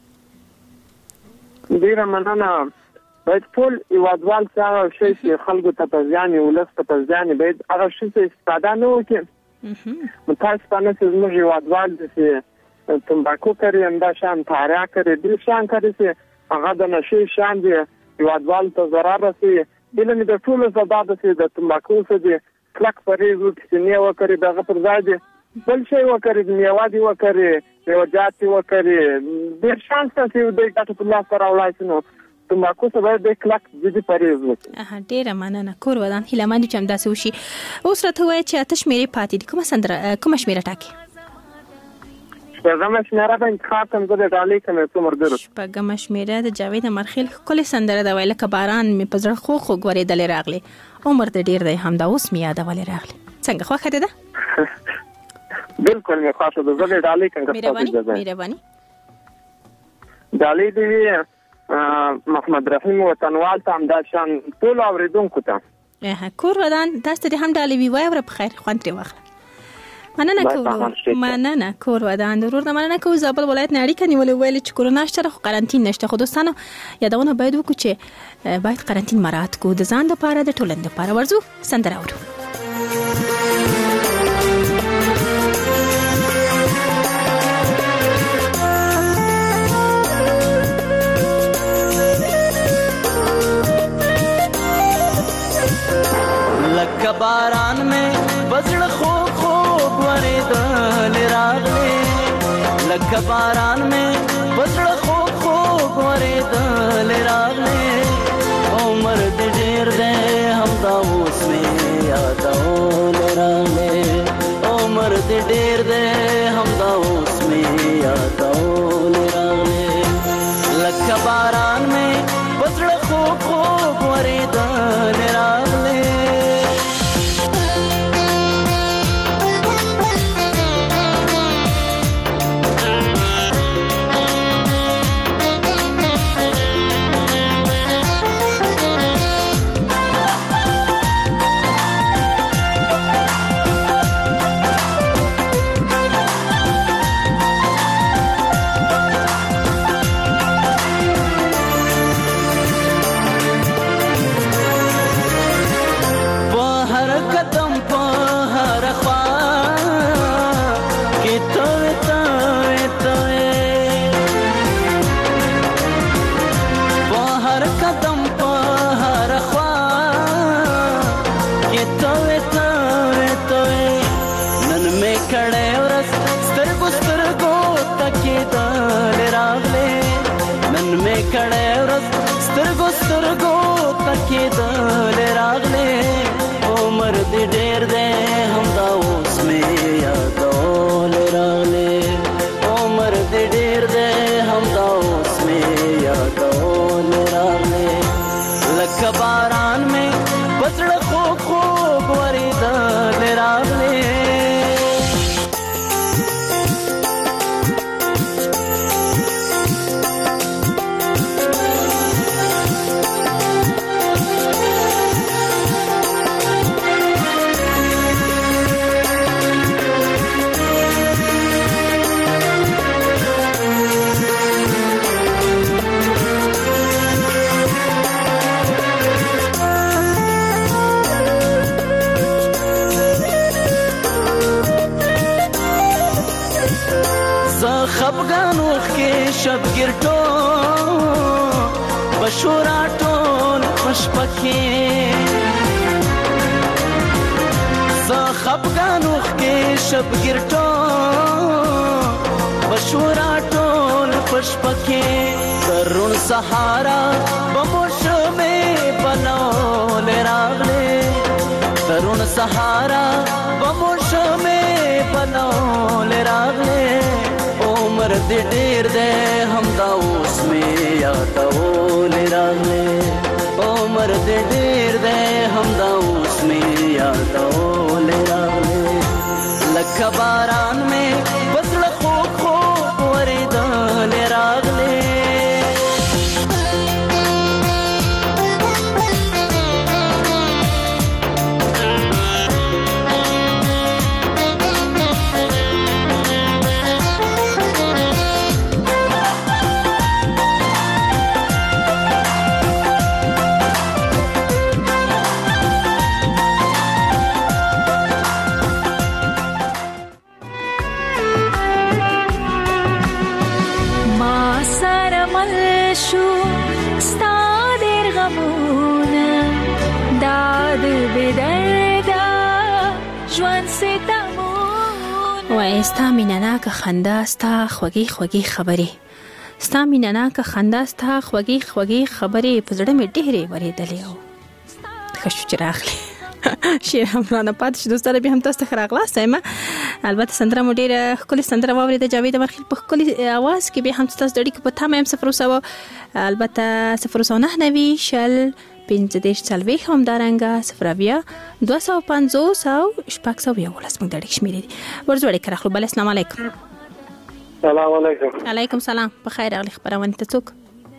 ډیره مننه باید ټول ایوادوال څنګه شي چې خلکو ته پزیان ولست ته پزیان باید هغه شي استفاده نه وکړي متاسفانه چې زموږ هیوادوال چې تمباکو کوي انده شان تاریا کوي د شان کوي چې هغه د نشي شان دی هیوادوال ته ضرر رسي بلنه د ټول زباده چې د تمباکو څخه کلک پرېز وکړي نه وکړي دغه پر ځای دی بل شي وکړي میوادي وکړي یو جاتي وکړي د شان څخه چې د ګټه په لاس راوړای نو تمباکو څخه د کلک جدي پرېز وکړي اه ډیره مننه کور ودان هیلمن چې هم داسې وشي اوس راته وایي چې آتش مېرې پاتې دي کومه سندره کومه شمېره ټاکي شپږمه شمېره به انتخاب کوم زه د ډالۍ کوم څو مرګرو شپږمه شمېره د جاوید امرخیل ښکلې سندره ده وایي لکه باران مې په زړه خوږ خوږ ورېدلې راغلی عمر د ډېر دی همدا اوس مې یادولې راغلی څنګه خوښه دې ده بالکل مې خوښه ده زه د ډالۍ کوم مهرباني مهرباني ډالۍ دې محمد رحیم وطنوال ته همدا شان ټول اوریدونکو ته کور ودان تاسو ته هم ډالې وی وای ور په خیر خوند لري واخله مننه کوم مننه کور ودان ضرور نه مننه کوم زابل ولایت نه اړیکه نیولې ویل چې کرونا شته خو قرنټین نشته خو دوستانو یادونه باید وکړو چې باید قرنټین مراعات کو د ځان لپاره د ټولنې لپاره ورزو سندره اورو لکه باران مې بزړه خوږ خوږ ورېدل راغلې لکه باران مې بزړه خوږ خوږ ورېدل راغلې عمر دې ډېر دی همدا اوس مې یادول راغلې عمر دې ډېر دی همدا اوس مې یادول راغلې لکه باران مې بزړه خوږ خوږ ورېدل راغلې باران में बजड़ खो खो गोरी दल रावले خفګانوخ کې شب ګرټو بشورا ټول خوشپکې ز خفګانوخ کې شب ګرټو بشورا ټول خوشپکې ترون سهارا بموش مې بنول راغله ترون سهارا بموش مې بنول راغله عمر دې ډېر دی همدا اوس مې یادول راغلې عمر دې ډېر دی همدا اوس مې یادول راغلې لکه باران مې بزړه خوږ خوږ ورېدل راغلې وای ستا مینناکه خندا ستا خوږی خوږی خبرې ستا مینناکه خندا ستا خوږی خوږی خبرې په زړه مې ډېرې ورېدلې او ښه شو چې راغلې شعر هم رانه پاتې شو دوستانو بیا هم تاسو ته ښه راغلاست یم البته سندره مو ډېره ښکلې سندره واورېده جاوید امرخیل په ښکلي اواز کې بیا هم ستاسو د اړیکو په تمه یم صفر سوه البته صفر سوه نهه نوي شل پنځه دېرش څلوېښت همدارنګه صفر اویا دوه سوه پنځوس او شپږ سوه یولس موږ د اړیکې شمېرې دي ورځو اړیکه راخلو بله السلام علیکم سلام علیکم علیکم سلام په خیر راغلي خپرونې ته څوک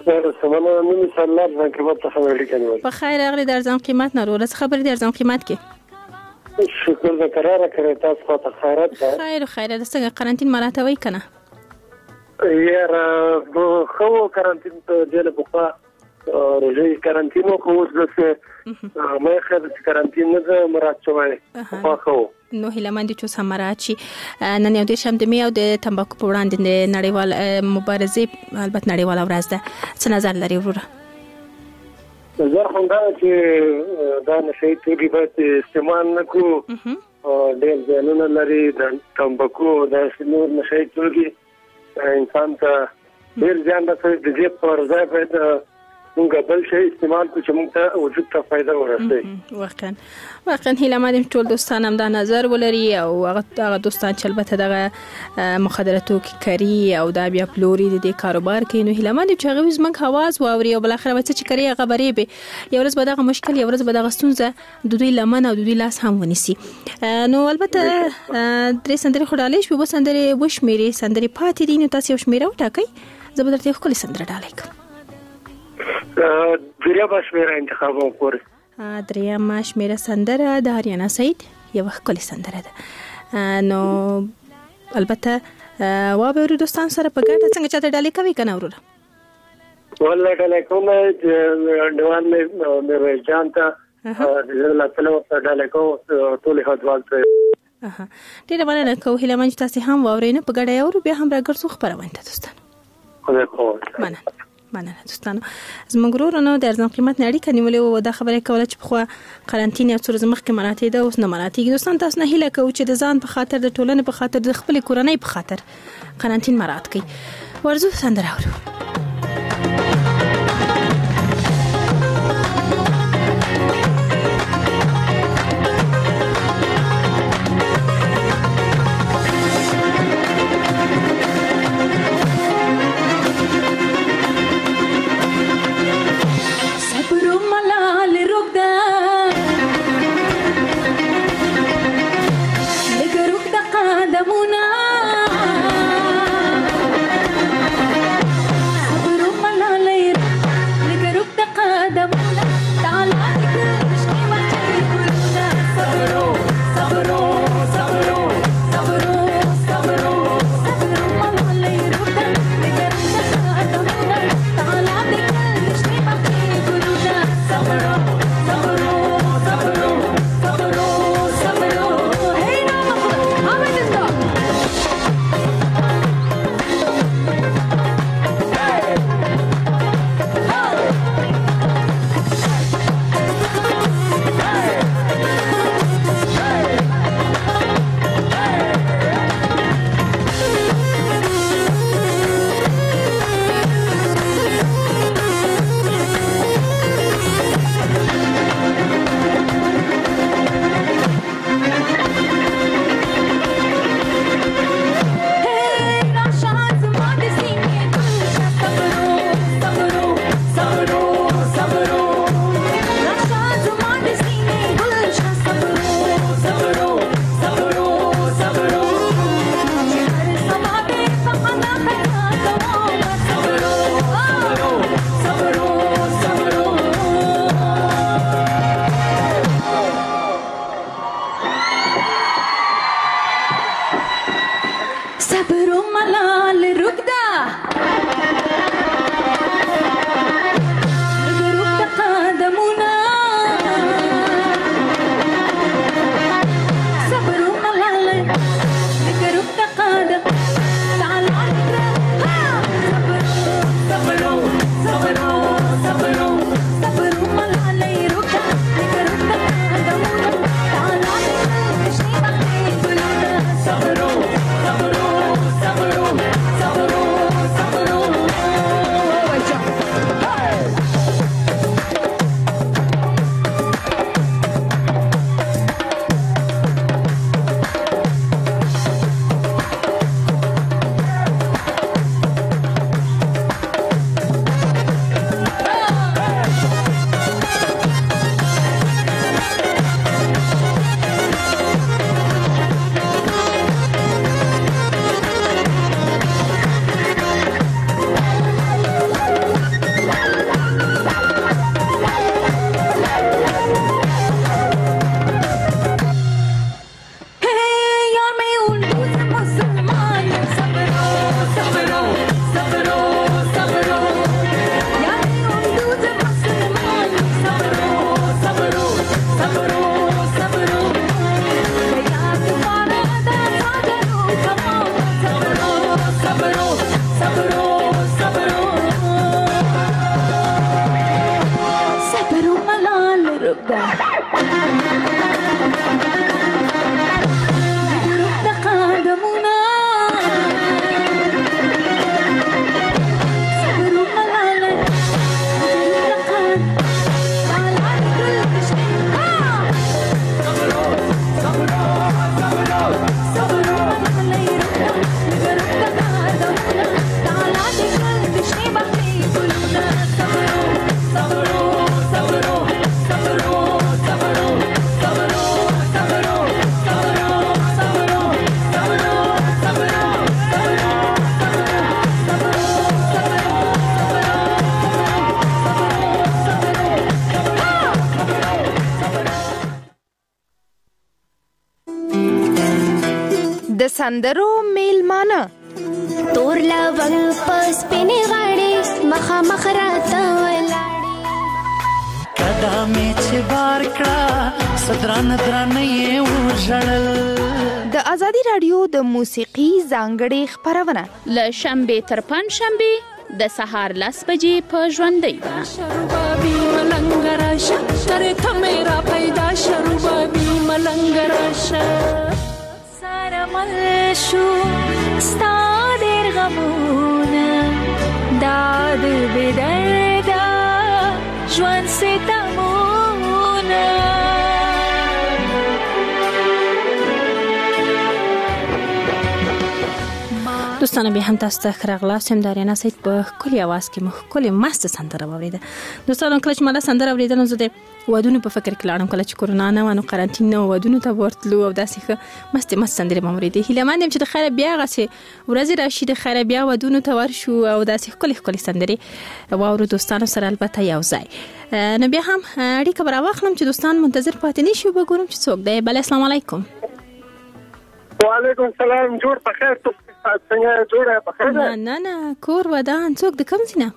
سمانه نمی سالار ځان قیمت څخه وړي کنه. په خیر اغلی در ځان قیمت نه ورس خبر در ځان قیمت کې. شکر دې قرار کړی تاسو ته خیرات ده. خیر خیر د څنګه قرنټین مراتبي کنه. یاره خو قرنټین ته جله بخوا روزي قرنټینو خو اوس دسه مې خیر قرنټین نه مراد شوی. خو نو هیلمند چې سمرات شي نن یو د شم د می او د تمباکو په وړاندې د نړیوال مبارزې البته نړیوال ورځ ده څه نظر لري وروره؟ نظر هم دا چې دا نشي توګي باید استعمال نکو ډېر ځانونه لري د تمباکو د نور نشي توګي انسان ته ډېر ځان د دې پر ځای باید موږ بل شي استعمال کو چې موږ ته وجود ته فائدہ ورسوي. واقعا واقعا هیله مادم ټول دوستان هم دا نظر ولري او هغه دوستان چې البته دغه مخدراتو کې کری او دا بیا پلوري د دې کاروبار کوي نو هیله مادم چې هغه زمنګ حواس واوري او بل اخر وڅ چې کری هغه بری به یو ورځ به دغه مشکل یو ورځ به دغه ستونزه د دوی لمن او د دوی لاس هم ونیسي. نو البته درې سندري خړالې شو به سندري وشمیري سندري پاتې دي نو تاسو یو شمیره وټاکئ زه به درته خپل سندره ډالای کوم. دریا شمیره انتخابوم کور دریا شمیره سندره د هریانا سعید یو خپل سندره ده نو البته وا به دوستان سره په ګډه څنګه چاته ډالې کوي کنه وروره والله ډالې کوم چې دوان مې جان ته الله تعالی ډالې کوم ټول هدوال ته اها ډیره مننه کوم هله من تاسو هم واورئ په ګډه یو بیا هم راګرځو خبرونه ته دوستان خدای په مننه مننه دوستانو زموږ ورونو د ارزان قیمت نړۍ کنيمولې و دا خبره کوله چې په خو قرنټین یو څور زمخ کې مراتې ده اوس نه مراتې دوستان تاسو نه هیله کوم چې د ځان په خاطر د ټولنې په خاطر د خپل کورنۍ په خاطر قرنټین مرات کړئ ورزو سندره اورو سندرو میلمانه تور لونګ پس پینې غاړې مخه مخ راته ولاړې قدمې چې بار کړه صدران درانه یې ورژړل. د ازادي رادیو د موسیقي ځانګړې خپرونه له شنبې تر پنځشنبې د سهار لس بجې په ژوندۍ شروبابي ملنګ راشه ترې ته مې را پیدا شروبابي ملنګ راشه سره مل شو ستا ډېر غمونه دا د بې درده ژوند ستمونه. دوستانه به هم تاسو ته خراغلاس هم داریانا سید په کلی आवाज کې مخ کلی مست سندره وریده. دوستانو کله چې مله سندره وریده نو زه د ودونو په فکر کې لاړم کله چې کورونا نه و نو قرنټین نه ودونو ته ورتلو او داسې ښه مست مست سندره مې وریده. هیله مند یم چې د خیر بیا غسه ورځ راشي د خیر بیا ودونو ته ورشو او داسې کلی کلی سندره واورو دوستانو سره البته یو ځای. نو بیا هم اړیکه برا واخلم چې دوستان منتظر پاتې نشي وګورم چې څوک دی. بل السلام علیکم. وعلیکم السلام. جوړ په خیر ته څنګه جوړه په خیر؟ نه نه نه کور ودان څوک د کوم ځای نه؟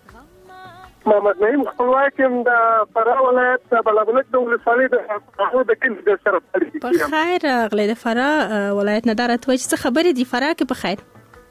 محمد نعیم خپلواک يم د فراه ولایت د بلابلک د ولسوالۍ د هغه د کلی د سره په خیر غلې د فراه ولایت نه درته وایي څه خبرې دي فراه کې په خیر؟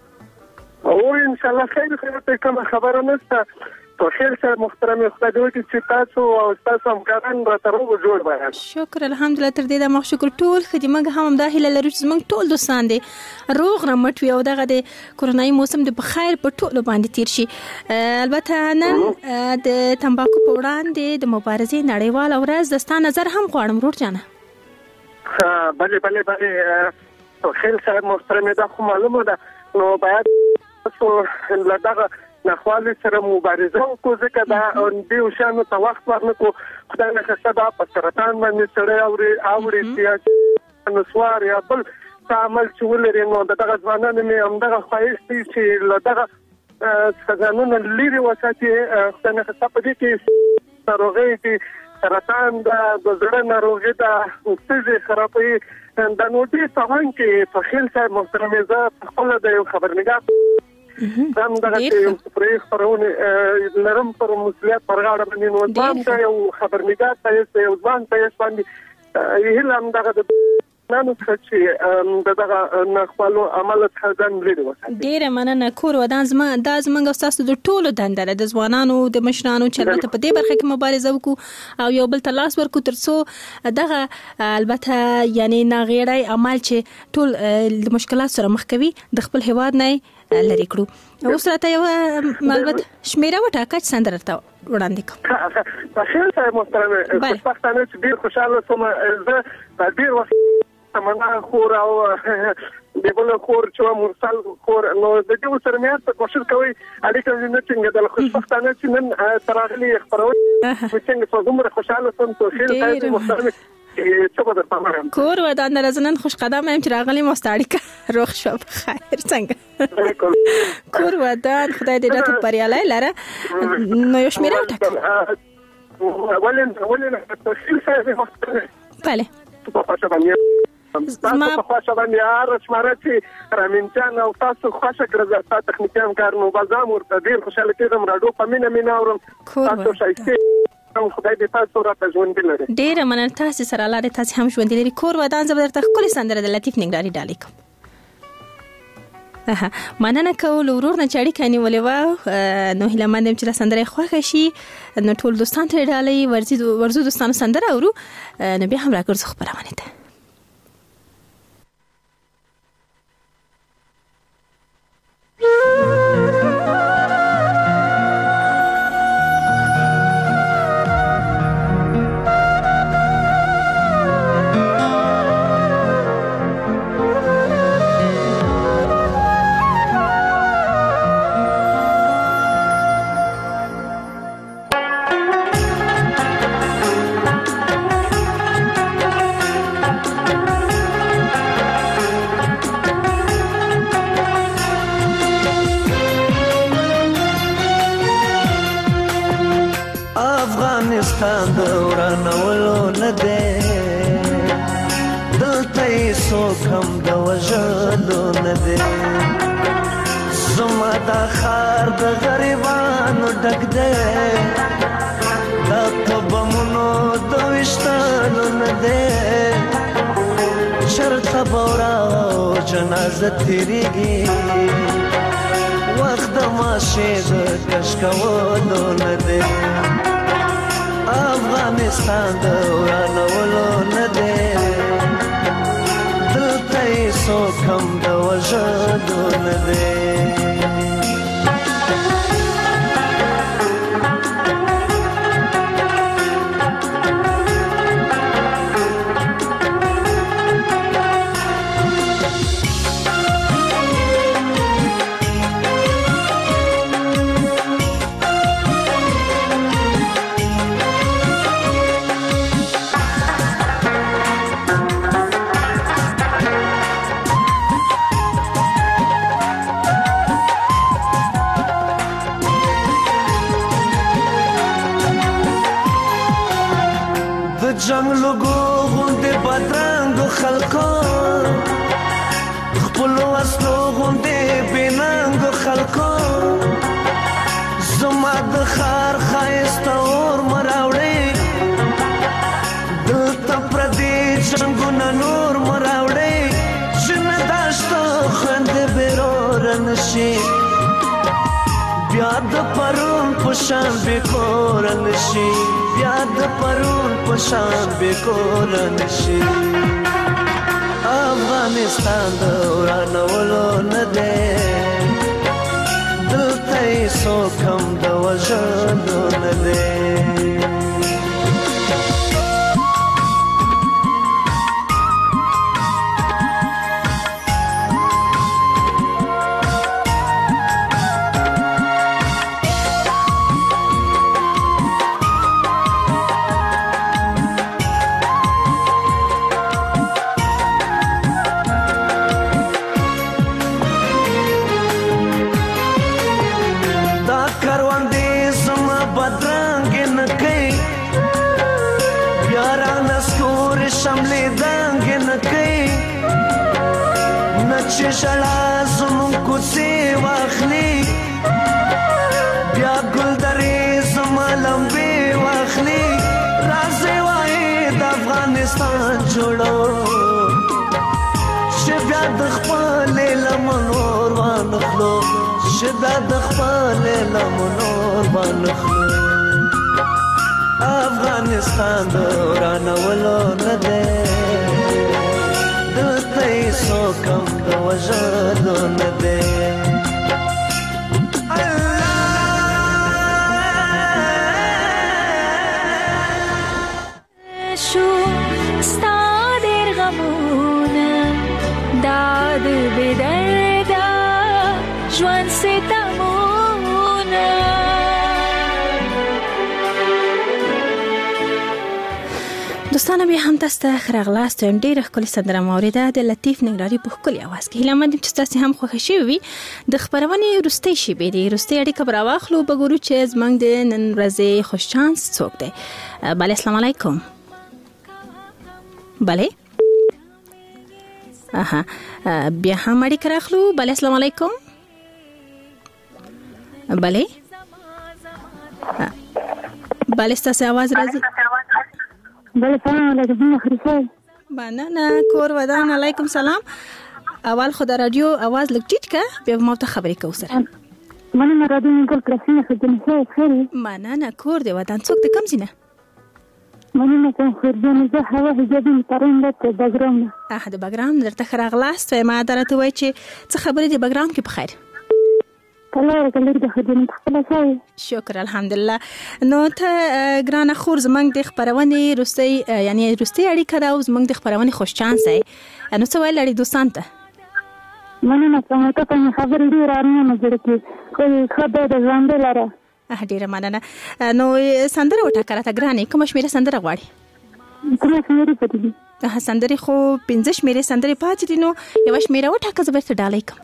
او ان شاء الله خیر خیر ته کوم خبره نشته. تو خیر سره محترم خدای دې چې تاسو او تاسو همکاران را تر وګ جوړ وایي. شکر الحمدلله تر دې د مخ شکر ټول خدمت هم د هیله لرو چې موږ ټول دوستان دي روغ رمټ وي او دغه د کورونای موسم د بخیر په ټول باندې تیر شي. البته نن د تمباکو په وړاندې د مبارزې نړیوال ورځ د ستاسو نظر هم غواړم ورور جانه. ها بله بله بله تو خیر سره محترم دا خو معلومه ده نو باید تاسو لدغه نخوالی سره مبارزه وکړو ځکه دا دې شانو ته وخت ورنکو خدای نه خسته دا په سرطان باندې سړی اوري اوري سیاسي نسوار یا بل عمل چې ولري نو دغه ځوانانو مې همدغه خواهش دي چې دغه څنګه لري وساتي خدای نه خسته په دې کې ناروغي دي سرطان د زړه ناروغي ده سږي خرابوي د نوټي څنګه کې په خیل سره محترمه زه خپل د یو خبرنګار زم دغه یو پرې خبرونه لرم پر مسولیت پرغاړه باندې نو ځم دا یو خبرنګار ته یو ځوان ته باندې یې هم دغه نن څه دغه نخوالو عمل څرګند لري وساتي. ډیره مننه کور ودان زما د زمنګ استاد د ټولو دنده د ځوانانو د مشرانو چې البته په دې برخه کې مبارزه وکړو او یو بل تلاس ورکو ترڅو دغه البته یعنی ناغېړی عمل چې ټول د مشکلات سره مخ کوي د خپل هواد نه لري کړو. اوس راته یو معلومات شمیره وټاکه چې سندره ته وړاندې کوم. په خیر سره محترمه پښتانه چې ډیر خوشاله سم زه د ډیر وخت تمنا خور او د بل خور چې مرسل خور نو د دې سره مې تاسو کوشش کوي اړیکه نه څنګه د خوشبختانه چې نن تراغلي خبرونه څنګه څو دومره خوشاله سم ته خیر سره محترمه کور ودان رزنن خوش قدم هم چې راغلی مستاړی روغ شو بخیر څنګه کور ودان خدای دې راته پریاله لره نو یو شمیره وټاکه ولین ولین تفصیل سره بله ما په خواشه باندې ار شماره چې رامینچان او تاسو خوښه کړل تاسو تخنیکی همکار نو بازام ورته ډیر خوشاله کېږم راډیو په مینه مینه اورم تاسو شایسته خدای دې تاسو راته ژوند لري. ډیر مننه تاسو سره لاره تاسو هم ژوند لري. کور ودان زبرته خپل سندره د لطیف نګرانی ډالې کوم. اها مننه کول ورور نه چړی کانی ولې و نو هله مندم چې سندره خوښ شي نو ټول دوستان ته ډالې ورزي ورزو دوستانو سندره اورو نو بیا هم راګرځو خبرونه ده. څوک هم د وژلو نه دی زما دا ښار د غریبانو ډک دی دا په بمونو د ویشتلو نه دی چرته به وراو جنازه تېرېږي وخت د ماشې د کش کولو نه دی افغانستان د ورانولو نه دی دلته یې څوک هم د وژلو نه دی جنگ لګو غوندې بدرنګو خلکو خپلو وسلو غوندې بېننګو خلکو زما د ښار ښایسته اور مه راوړئ دلته پردي جنګونه نور مه راوړئ چې نه داشته خویندې بېروره نه شي بیا د پرون په شان بېکوره نه شي بیا د پرون په شان بېکوره نه شي افغانستان د ورانولو نه دی دلته یې څوک هم د وژلو نه دی چې شړا زمون کوڅې واخلي بیا ګلدرې زما لمبې واخلي راځي وایي د افغانستان جوړو چې بیا د خپلې لمنو اور وانخلو چې بیا د خپلې لمنو اور وانخلو افغانستان د ورانولو نه دی دلته یې څوک هم د وژلو نه دی شو ستا ډېر غمونه دا د بې درده ژوند ستمونه دوستانه بیا هم تاسو ته ښه راغلاست. ډېره ښکلې سندره مو اورېده د لطیف ننګرهاري په ښکلي اواز کې. هیله مند یم چې ستاسې هم خوښه شوې وي. د خپرونې وروستۍ شېبې دي، وروستۍ اړیکه به راواخلو، به ګورو چې زموږ د نن ورځې خوشچانس څوک دی. بله السلام علیکم. بله اها بیا هم اړیکه راخلو. بله السلام علیکم. بله بله ستاسې اواز راځي. بله سلام علیکم. خریصه مننه کور ودان. علیکم سلام. اول خو د رادیو اواز لږ ټیټ که بیا ما ته خبرې کوو سره. مننه رادیو نګل کرسینه خدمت خیر. مننه کور دی ودان. څوک د کم ځینه؟ مننه کوم خیرجان زه هوا حجابي مترین لته بګرام. اه د بګرام درته ښه راغلاست. ما درته وایي چې څه خبرې د بګرام کې په خیر؟ کله کله د خدمت خپل ځای. شکر الحمدلله. نو ته ګرانه خور زمنګ د خبرونې روسي یعنی روسي اړیکه دا زمنګ د خبرونې خوش چانس دی. نو څه ویل لري دوستان ته؟ مننه کوم ته په خبرې ډیر ارمانه جوړ کی کوم خبره د ځان لاره. اه ډیره مننه. نو سندره وټاکره ته ګرانه کوم شمیره سندره غواړي؟ کوم شمیره پاتې دي؟ اه سندره خو پنځه شمیره سندره پاتې دي. نو یو شمیره وټاکه زبر ته ډالۍ کوم.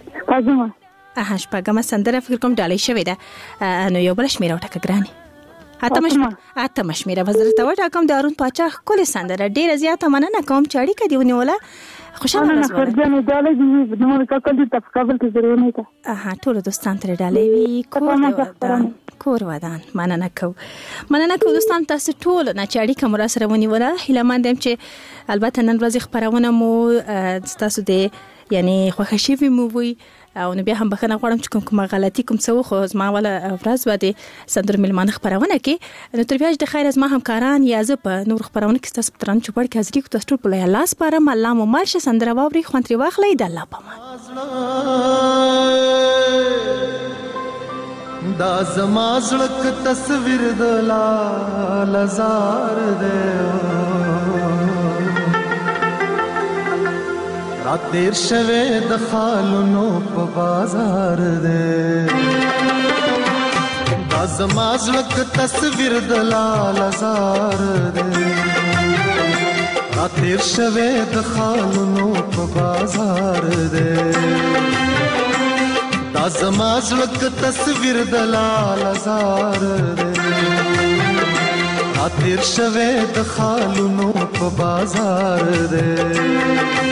پاجما اه شپږمه سندره فکر کوم ډالۍ شوې ده. نو یو بل شمیره وټاکه ګرانه. اته اته مشمیره وزارت وټاکم د ارون پاچا کول سندره ډیره زیاته مننه کوم چې اړیکه دی ونیوله خوشاله اوسه خرجانه ډالې دي نو کاکل دي په کابل کې ضروري نه ده اها ټول دوستان تر ډالې وی کور کور ودان مننه کو مننه کو دوستان تاسو ټول نه چې اړیکه مر سره ونیوله هله مندم چې البته نن ورځ خبرونه مو تاسو دې یعنی خوښ شي مو وي او نو بیا هم بخنه غواړم چې کوم کومه غلطي کوم څه خو زما ولا ورځ باندې سندر ملمان خبرونه کې نو تر بیا د خیر از ما همکاران یا زه په نور خبرونه کې تاسو تران چوپړ کې حاضرې کو تاسو ټول په لاس پاره مله مو مال ش سندر واوري خوانتري واخلې د الله پامان دا زما زړه تصویر د لال زار دې رات تیر شوه د خالونو په بازار دې دا زما زړه تصویر د لال زار دې رات تیر شوه د خالونو په بازار دې دا زما زړه تصویر د لال زار دې رات تیر شوه د خالونو په بازار دې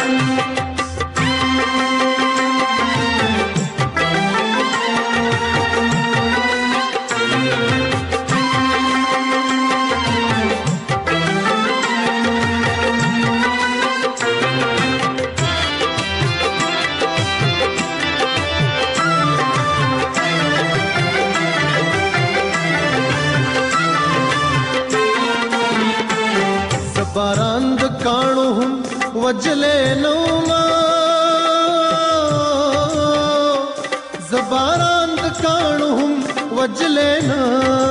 باران د کانو هم وجلې نو ما زباران د کانو هم وجلې نو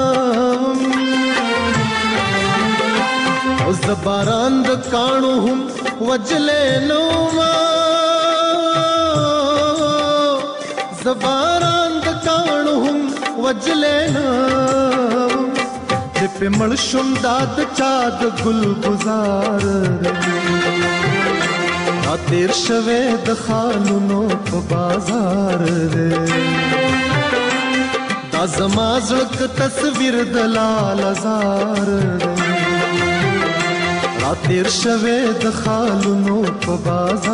او زباران د کانو هم وجلې نو ما زباران د کانو هم وجلې نو په مړ شوم داد چا د ګل گزار ا تیر شوه د خالونو په بازار دا زما زړه تصویر د لال زار ا تیر شوه د خالونو په بازار